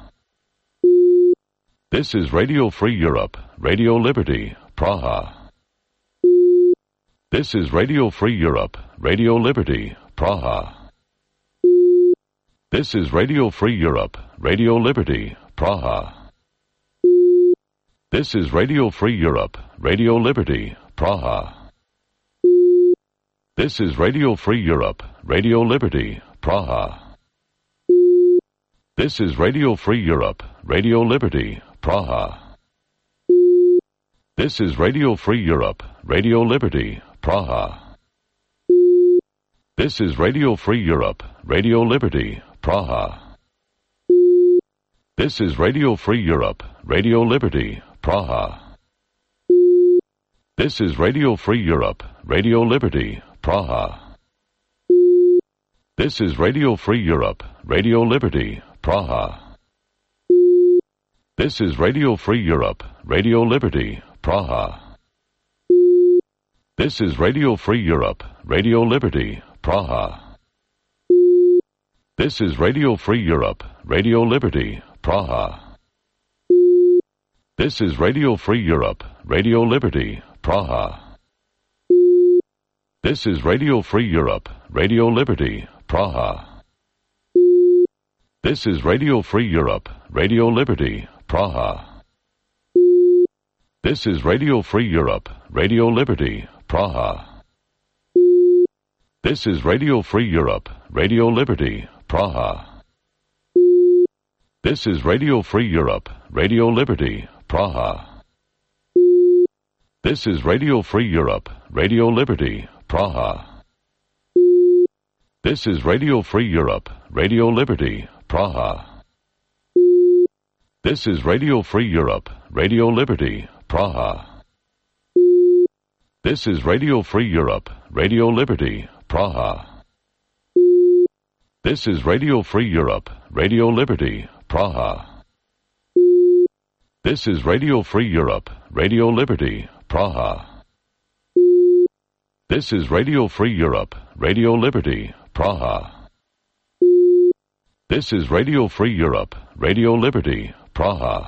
This is Radio Free Europe, Radio Liberty, Praha. This is Radio Free Europe, Radio Liberty, Praha. This is Radio Free Europe, Radio Liberty, Praha. This is Radio Free Europe, Radio Liberty, Praha. This is Radio Free Europe, Radio Liberty, Praha. This is Radio Free Europe, Radio Liberty, Praha. This is Radio Free Europe, Radio Liberty, Praha. This is Radio Free Europe, Radio Liberty, Praha. This is Radio Free Europe, Radio Liberty, Praha. This is Radio Free Europe, Radio Liberty, Praha. This is Radio Free Europe, Radio Liberty, Praha. This is Radio Free Europe, Radio Liberty, Praha. This is Radio Free Europe, Radio Liberty, Praha. This is Radio Free Europe, Radio Liberty, Praha. This is Radio Free Europe, Radio Liberty, Praha. This is Radio Free Europe, Radio Liberty, Praha. This is Radio Free Europe, Radio Liberty, Praha. This is Radio Free Europe, Radio Liberty, Praha. This is Radio Free Europe, Radio Liberty, Praha. This is Radio Free Europe, Radio Liberty, Praha. This is Radio Free Europe, Radio Liberty, Praha. This is Radio Free Europe, Radio Liberty, Praha. This is Radio Free Europe, Radio Liberty, Praha. This is Radio Free Europe, Radio Liberty, Praha. This is Radio Free Europe, Radio Liberty, Praha. This is Radio Free Europe, Radio Liberty, Praha. This is Radio Free Europe, Radio Liberty, Praha. This is Radio Free Europe, Radio Liberty, Praha.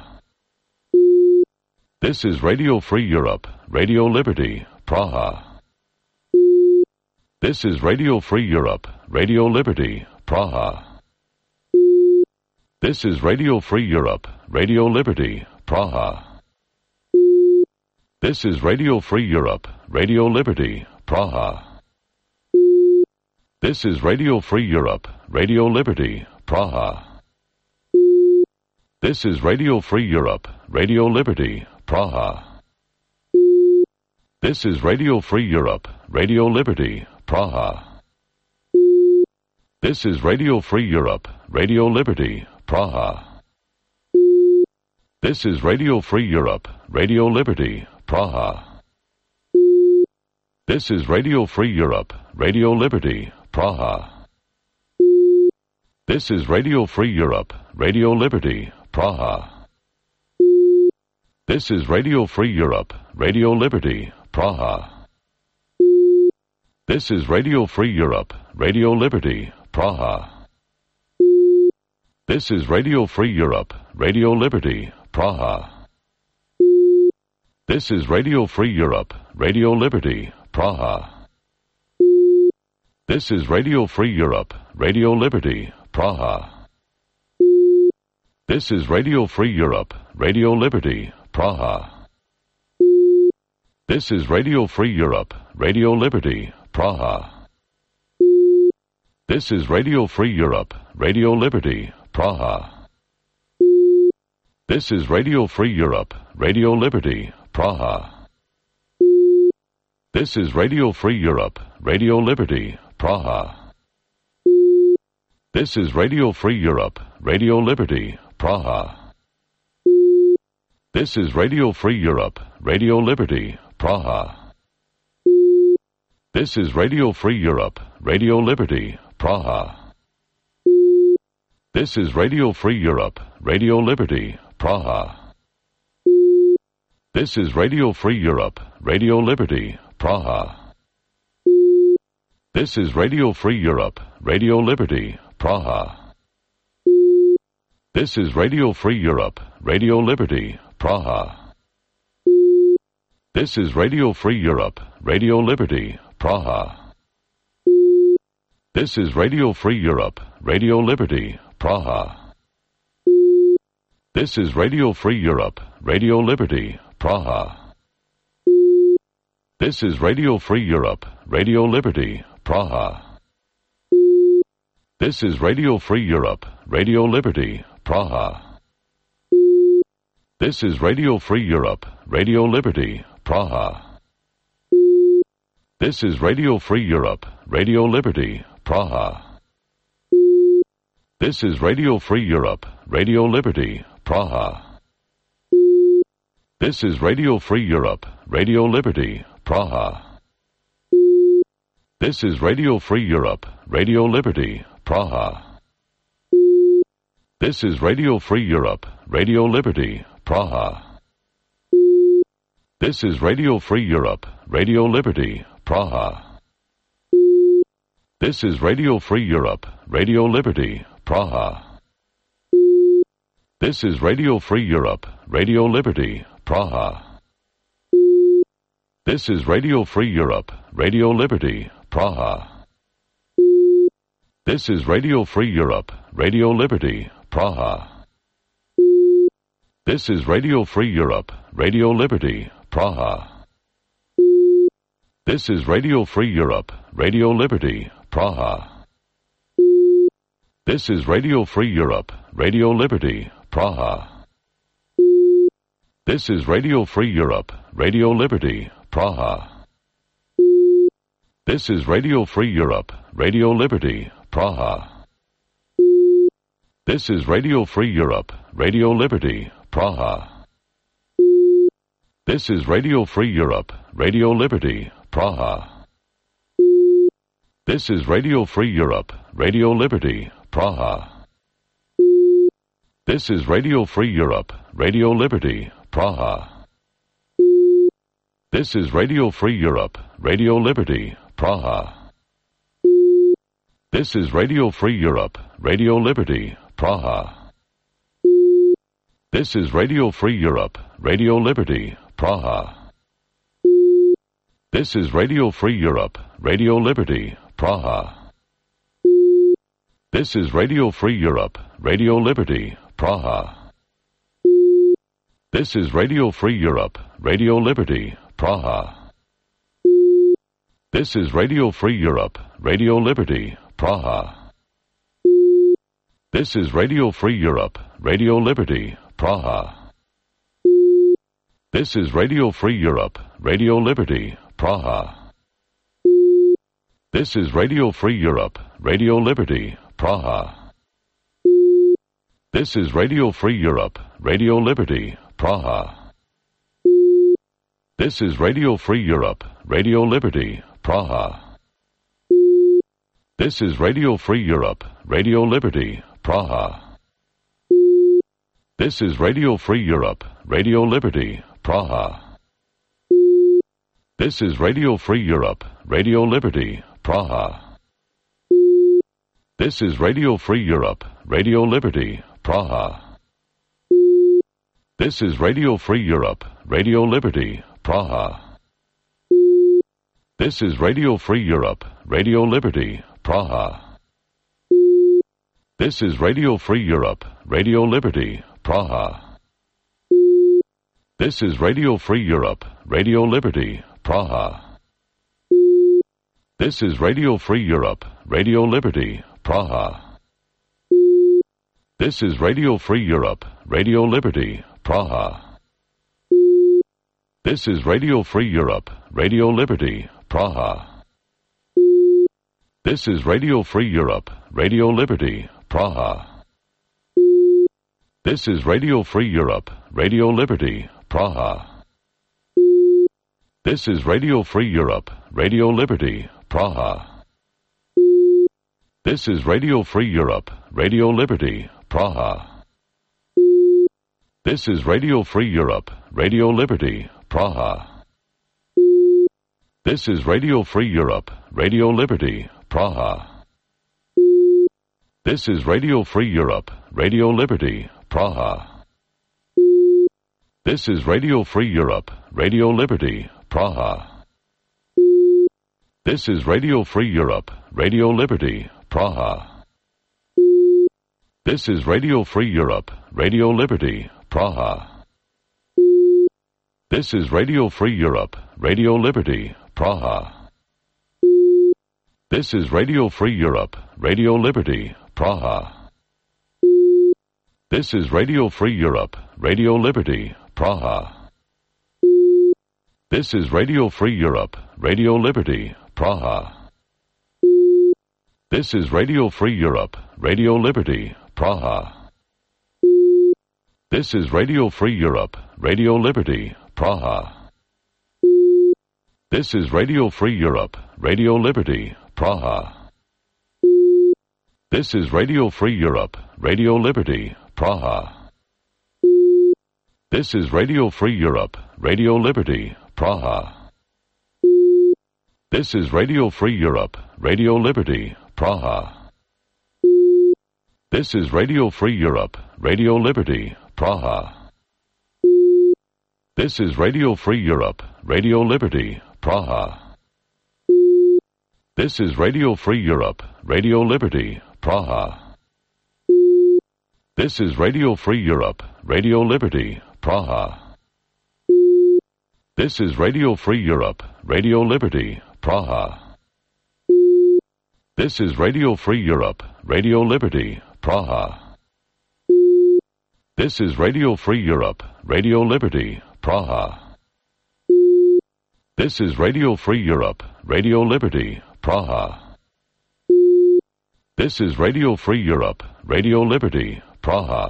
This is Radio Free Europe, Radio Liberty, Praha. This is Radio Free Europe, Radio Liberty, Praha. This is Radio Free Europe, Radio Liberty, Praha. This is Radio Free Europe, Radio Liberty, Praha. This is Radio Free Europe, Radio Liberty, Praha. This is Radio Free Europe, Radio Liberty, Praha. This is Radio Free Europe, Radio Liberty, Praha. This is Radio Free Europe, Radio Liberty, Praha. This is Radio Free Europe, Radio Liberty, Praha. This is Radio Free Europe, Radio Liberty, Praha. This is Radio Free Europe, Radio Liberty, Praha. This is Radio Free Europe, Radio Liberty, Praha. This is Radio Free Europe, Radio Liberty, Praha. This is Radio Free Europe, Radio Liberty, Praha. This is Radio Free Europe, Radio Liberty, Praha. This is Radio Free Europe, Radio Liberty, Praha. This is Radio Free Europe, Radio Liberty, Praha. This is Radio Free Europe, Radio Liberty, Praha. This is Radio Free Europe, Radio Liberty, Praha. This is Radio Free Europe, Radio Liberty, Praha. This is Radio Free Europe, Radio Liberty, Praha. This is Radio Free Europe, Radio Liberty, Praha. This is Radio Free Europe, Radio Liberty, Praha. This is Radio Free Europe, Radio Liberty, Praha. This is Radio Free Europe, Radio Liberty, Praha. This is Radio Free Europe, Radio Liberty, Praha. This is Radio Free Europe, Radio Liberty, Praha. This is Radio Free Europe, Radio Liberty, Praha. This is Radio Free Europe, Radio Liberty, Praha. This is Radio Free Europe, Radio Liberty, Praha. This is Radio Free Europe, Radio Liberty, Praha. This is Radio Free Europe, Radio Liberty, Praha. This is Radio Free Europe, Radio Liberty, Praha. This is Radio Free Europe, Radio Liberty, Praha. This is Radio Free Europe, Radio Liberty, Praha. This is Radio Free Europe, Radio Liberty, Praha. This is Radio Free Europe, Radio Liberty, Praha. This is Radio Free Europe, Radio Liberty, Praha. This is Radio Free Europe, Radio Liberty, Praha. This is Radio Free Europe, Radio Liberty, Praha. This is Radio Free Europe, Radio Liberty, Praha. This is Radio Free Europe, Radio Liberty, Praha. This is Radio Free Europe, Radio Liberty, Praha. This is Radio Free Europe, Radio Liberty, Praha. This is Radio Free Europe, Radio Liberty, Praha. This is Radio Free Europe, Radio Liberty, Praha. This is Radio Free Europe, Radio Liberty, Praha. This is Radio Free Europe, Radio Liberty, Praha. This is Radio Free Europe, Radio Liberty, Praha. This is Radio Free Europe, Radio Liberty, Praha. This is Radio Free Europe, Radio Liberty, Praha. This is Radio Free Europe, Radio Liberty, Praha. This is Radio Free Europe, Radio Liberty, Praha. This is Radio Free Europe, Radio Liberty, Praha. This is Radio Free Europe, Radio Liberty, Praha. This is Radio Free Europe, Radio Liberty, Praha. This is Radio Free Europe, Radio Liberty, Praha. This is Radio Free Europe, Radio Liberty, Praha. This is Radio Free Europe, Radio Liberty, Praha. This is Radio Free Europe, Radio Liberty, Praha. This is Radio Free Europe, Radio Liberty, Praha. This is Radio Free Europe, Radio Liberty, Praha. This is Radio Free Europe, Radio Liberty, Praha. This is Radio Free Europe, Radio Liberty, Praha. This is Radio Free Europe, Radio Liberty, Praha. This is Radio Free Europe, Radio Liberty, Praha. This is Radio Free Europe, Radio Liberty, Praha. This is Radio Free Europe, Radio Liberty, Praha. This is Radio Free Europe, Radio Liberty, Praha. This is Radio Free Europe, Radio Liberty, Praha. This is Radio Free Europe, Radio Liberty, Praha. This is Radio Free Europe, Radio Liberty, Praha. This is Radio Free Europe, Radio Liberty, Praha. This is Radio Free Europe, Radio Liberty, Praha. This is Radio Free Europe, Radio Liberty, Praha. This is Radio Free Europe, Radio Liberty, Praha. This is Radio Free Europe, Radio Liberty, Praha. This is Radio Free Europe, Radio Liberty, Praha. This is Radio Free Europe, Radio Liberty, Praha. This is Radio Free Europe, Radio Liberty, Praha. This is Radio Free Europe, Radio Liberty, Praha. This is Radio Free Europe, Radio Liberty, Praha. This is Radio Free Europe, Radio Liberty, Praha. This is Radio Free Europe, Radio Liberty, Praha. This is Radio Free Europe, Radio Liberty, Praha. This is Radio Free Europe, Radio Liberty, Praha. This is Radio Free Europe, Radio Liberty, Praha. This is Radio Free Europe, Radio Liberty, Praha. This is Radio Free Europe, Radio Liberty, Praha. This is Radio Free Europe, Radio Liberty, Praha. This is Radio Free Europe, Radio Liberty, Praha. This is Radio Free Europe, Radio Liberty, Praha. This is Radio Free Europe, Radio Liberty, Praha. This is Radio Free Europe, Radio Liberty, Praha. This is Radio Free Europe, Radio Liberty, Praha. This is Radio Free Europe, Radio Liberty, Praha. This is Radio Free Europe, Radio Liberty, Praha. This is Radio Free Europe, Radio Liberty, Praha. This is Radio Free Europe, Radio Liberty, Praha. This is Radio Free Europe, Radio Liberty, Praha. This is Radio Free Europe, Radio Liberty, Praha. This is Radio Free Europe, Radio Liberty, Praha. This is Radio Free Europe, Radio Liberty, Praha. This is Radio Free Europe, Radio Liberty, Praha. This is Radio Free Europe, Radio Liberty, Praha.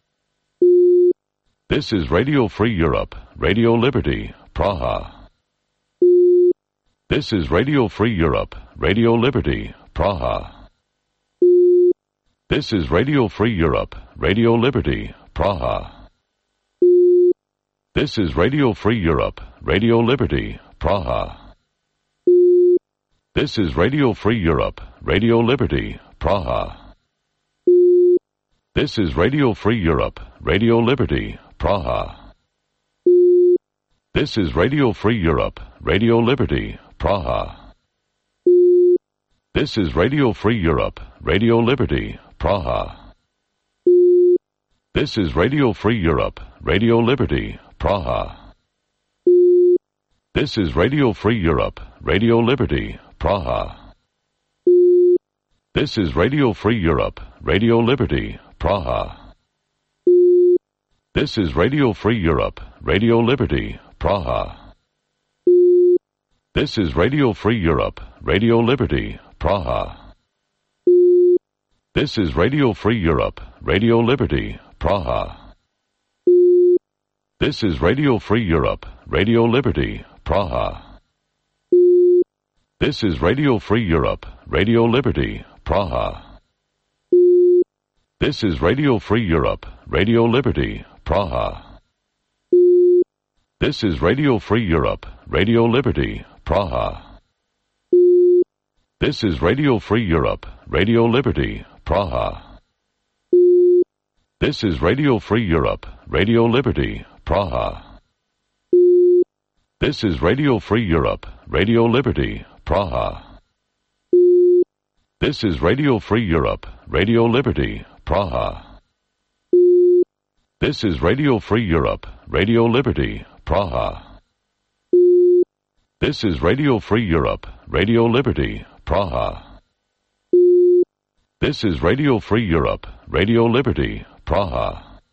This is Radio Free Europe, Radio Liberty, Praha. This is Radio Free Europe, Radio Liberty, Praha. This is Radio Free Europe, Radio Liberty, Praha. This is Radio Free Europe, Radio Liberty, Praha. This is Radio Free Europe, Radio Liberty, Praha. This is Radio Free Europe, Radio Liberty, Praha. This is Radio Free Europe, Radio Liberty, Praha. This is Radio Free Europe, Radio Liberty, Praha. This is Radio Free Europe, Radio Liberty, Praha. This is Radio Free Europe, Radio Liberty, Praha. This is Radio Free Europe, Radio Liberty, Praha. This is Radio Free Europe, Radio Liberty, Praha. This is Radio Free Europe, Radio Liberty, Praha. This is Radio Free Europe, Radio Liberty, Praha. This is Radio Free Europe, Radio Liberty, Praha. This is Radio Free Europe, Radio Liberty, Praha. This is Radio Free Europe, Radio Liberty, Praha. This is Radio Free Europe, Radio Liberty, Praha. This is Radio Free Europe, Radio Liberty, Praha. This is Radio Free Europe, Radio Liberty, Praha. This is Radio Free Europe, Radio Liberty, Praha. This is Radio Free Europe, Radio Liberty, Praha. This is Radio Free Europe, Radio Liberty, Praha. This is Radio Free Europe, Radio Liberty, Praha. This is Radio Free Europe, Radio Liberty, Praha.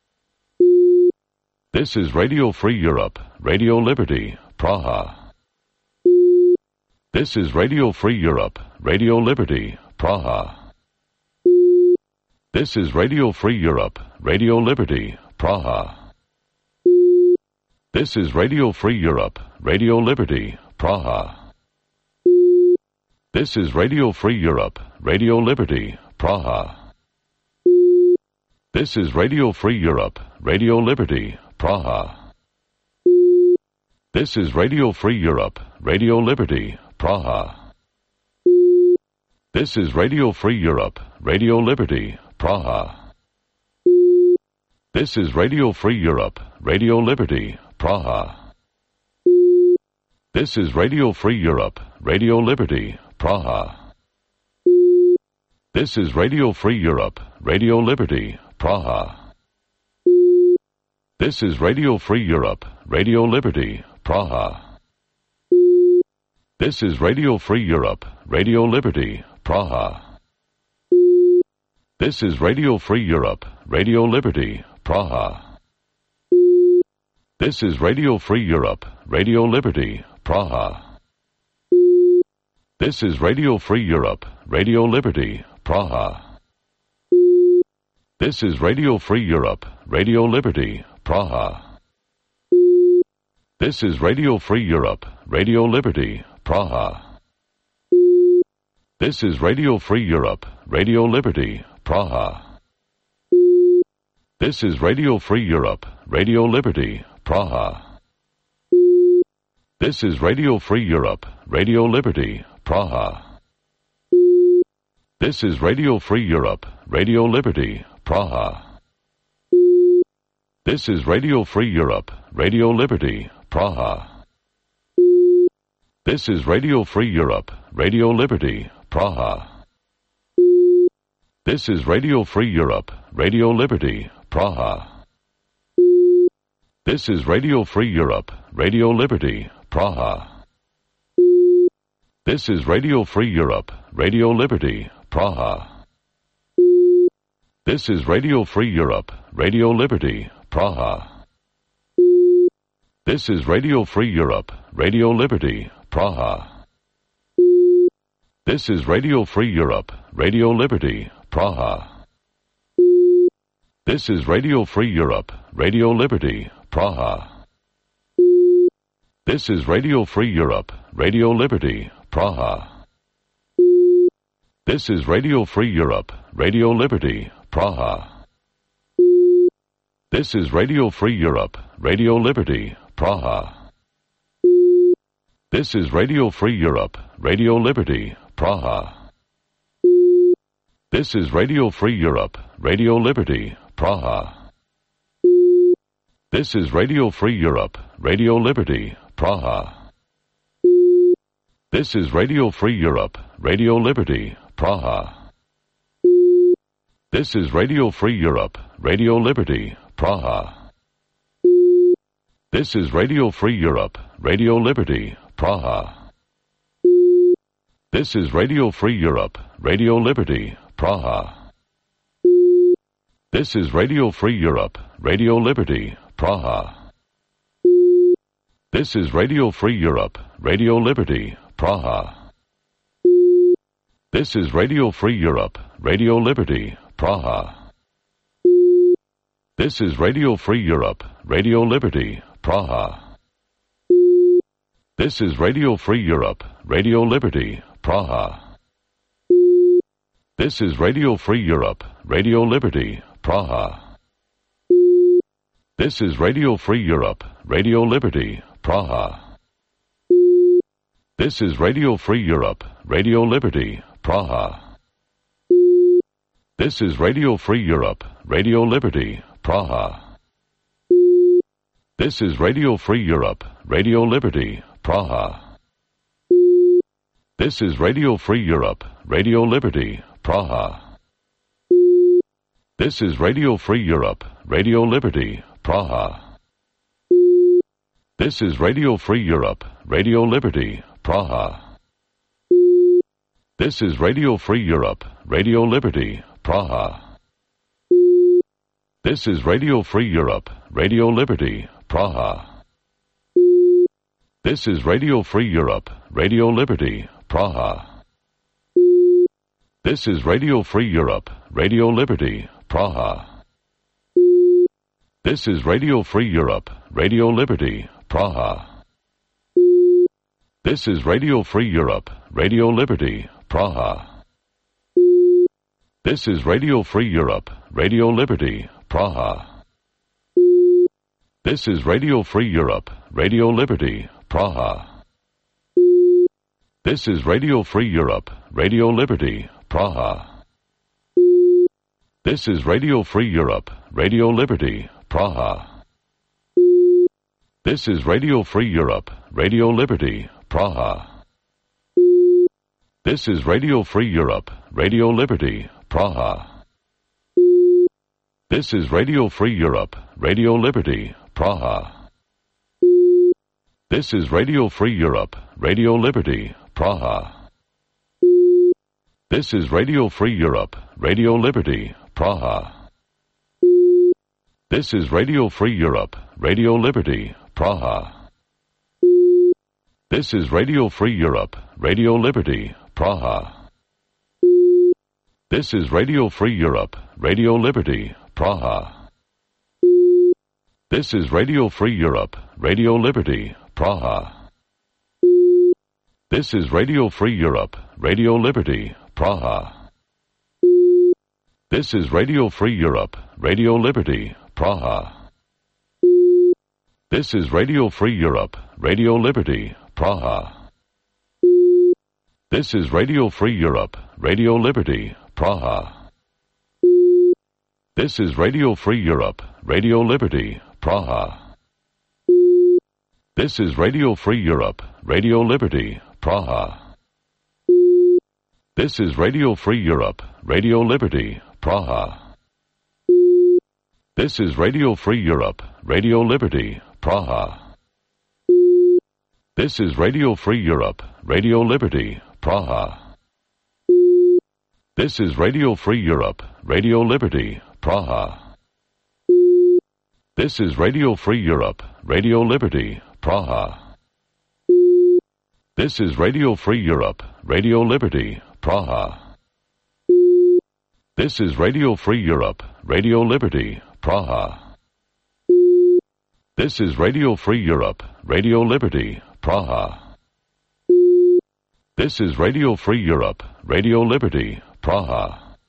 This is Radio Free Europe, Radio Liberty, Praha. This is Radio Free Europe, Radio Liberty, Praha. This is Radio Free Europe, Radio Liberty, Praha. This is Radio Free Europe, Radio Liberty, Praha. This is Radio Free Europe, Radio Liberty, Praha. This is Radio Free Europe, Radio Liberty, Praha. This is Radio Free Europe, Radio Liberty, Praha. This is Radio Free Europe, Radio Liberty, Praha. This is Radio Free Europe, Radio Liberty, Praha. This is Radio Free Europe, Radio Liberty, Praha. This is Radio Free Europe, Radio Liberty, Praha. This is Radio Free Europe, Radio Liberty, Praha. This is Radio Free Europe, Radio Liberty, Praha. This is Radio Free Europe, Radio Liberty, Praha. This is Radio Free Europe, Radio Liberty, Praha. This is Radio Free Europe, Radio Liberty, Praha. This is Radio Free Europe, Radio Liberty, Praha. This is Radio Free Europe, Radio Liberty, Praha. This is Radio Free Europe, Radio Liberty, Praha. This is Radio Free Europe, Radio Liberty, Praha. This is Radio Free Europe, Radio Liberty, Praha. This is Radio Free Europe, Radio Liberty, Praha. This is Radio Free Europe, Radio Liberty, Praha. This is Radio Free Europe, Radio Liberty, Praha. This is Radio Free Europe, Radio Liberty, Praha. This is Radio Free Europe, Radio Liberty, Praha. This is Radio Free Europe, Radio Liberty, Praha. This is Radio Free Europe, Radio Liberty, Praha. This is Radio Free Europe, Radio Liberty, Praha. This is Radio Free Europe, Radio Liberty, Praha. This is Radio Free Europe, Radio Liberty, Praha. This is Radio Free Europe, Radio Liberty, Praha. This is Radio Free Europe, Radio Liberty, Praha. This is Radio Free Europe, Radio Liberty, Praha. This is Radio Free Europe, Radio Liberty, Praha. This is Radio Free Europe, Radio Liberty, Praha. This is Radio Free Europe, Radio Liberty, Praha. This is Radio Free Europe, Radio Liberty, Praha. This is Radio Free Europe, Radio Liberty, Praha. This is Radio Free Europe, Radio Liberty, Praha. This is Radio Free Europe, Radio Liberty, Praha. This is Radio Free Europe, Radio Liberty, Praha. This is Radio Free Europe, Radio Liberty, Praha. This is Radio Free Europe, Radio Liberty, Praha. This is Radio Free Europe, Radio Liberty, Praha. This is Radio Free Europe, Radio Liberty, Praha. This is Radio Free Europe, Radio Liberty, Praha. This is Radio Free Europe, Radio Liberty, Praha. This is Radio Free Europe, Radio Liberty, Praha. This is Radio Free Europe, Radio Liberty, Praha. This is Radio Free Europe, Radio Liberty, Praha. This is Radio Free Europe, Radio Liberty, Praha. This is Radio Free Europe, Radio Liberty, Praha. This is Radio Free Europe, Radio Liberty, Praha. This is Radio Free Europe, Radio Liberty, Praha. This is Radio Free Europe, Radio Liberty, Praha. This is Radio Free Europe, Radio Liberty, Praha. This is Radio Free Europe, Radio Liberty, Praha. This is Radio Free Europe, Radio Liberty, Praha. This is Radio Free Europe, Radio Liberty, Praha. This is Radio Free Europe, Radio Liberty, Praha. This is Radio Free Europe, Radio Liberty, Praha. This is Radio Free Europe, Radio Liberty, Praha. This is Radio Free Europe, Radio Liberty, Praha. This is Radio Free Europe, Radio Liberty, Praha. This is Radio Free Europe, Radio Liberty, Praha. This is Radio Free Europe, Radio Liberty, Praha. This is Radio Free Europe, Radio Liberty, Praha. This is Radio Free Europe, Radio Liberty, Praha. This is Radio Free Europe, Radio Liberty, Praha. This is Radio Free Europe, Radio Liberty, Praha. This is Radio Free Europe, Radio Liberty, Praha. This is Radio Free Europe, Radio Liberty, Praha. This is Radio Free Europe, Radio Liberty, Praha. This is Radio Free Europe, Radio Liberty, Praha. This is Radio Free Europe, Radio Liberty, Praha. This is Radio Free Europe, Radio Liberty, Praha. This is Radio Free Europe, Radio Liberty, Praha. This is Radio Free Europe, Radio Liberty, Praha. This is Radio Free Europe, Radio Liberty, Praha. This is Radio Free Europe, Radio Liberty, Praha. This is Radio Free Europe, Radio Liberty, Praha. This is Radio Free Europe, Radio Liberty, Praha. This is Radio Free Europe, Radio Liberty, Praha. This is Radio Free Europe, Radio Liberty, Praha. This is Radio Free Europe, Radio Liberty, Praha. This is Radio Free Europe, Radio Liberty, Praha. This is Radio Free Europe, Radio Liberty, Praha.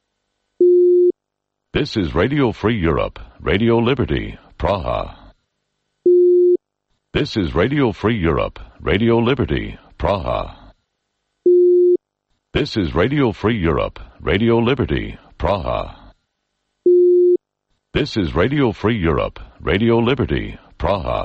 This is Radio Free Europe, Radio Liberty, Praha. This is Radio Free Europe, Radio Liberty, Praha. This is Radio Free Europe, Radio Liberty, Praha. This is Radio Free Europe, Radio Liberty, Praha.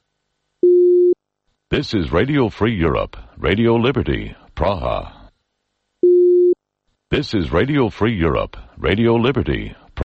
This is Radio Free Europe, Radio Liberty, Praha. This is Radio Free Europe, Radio Liberty,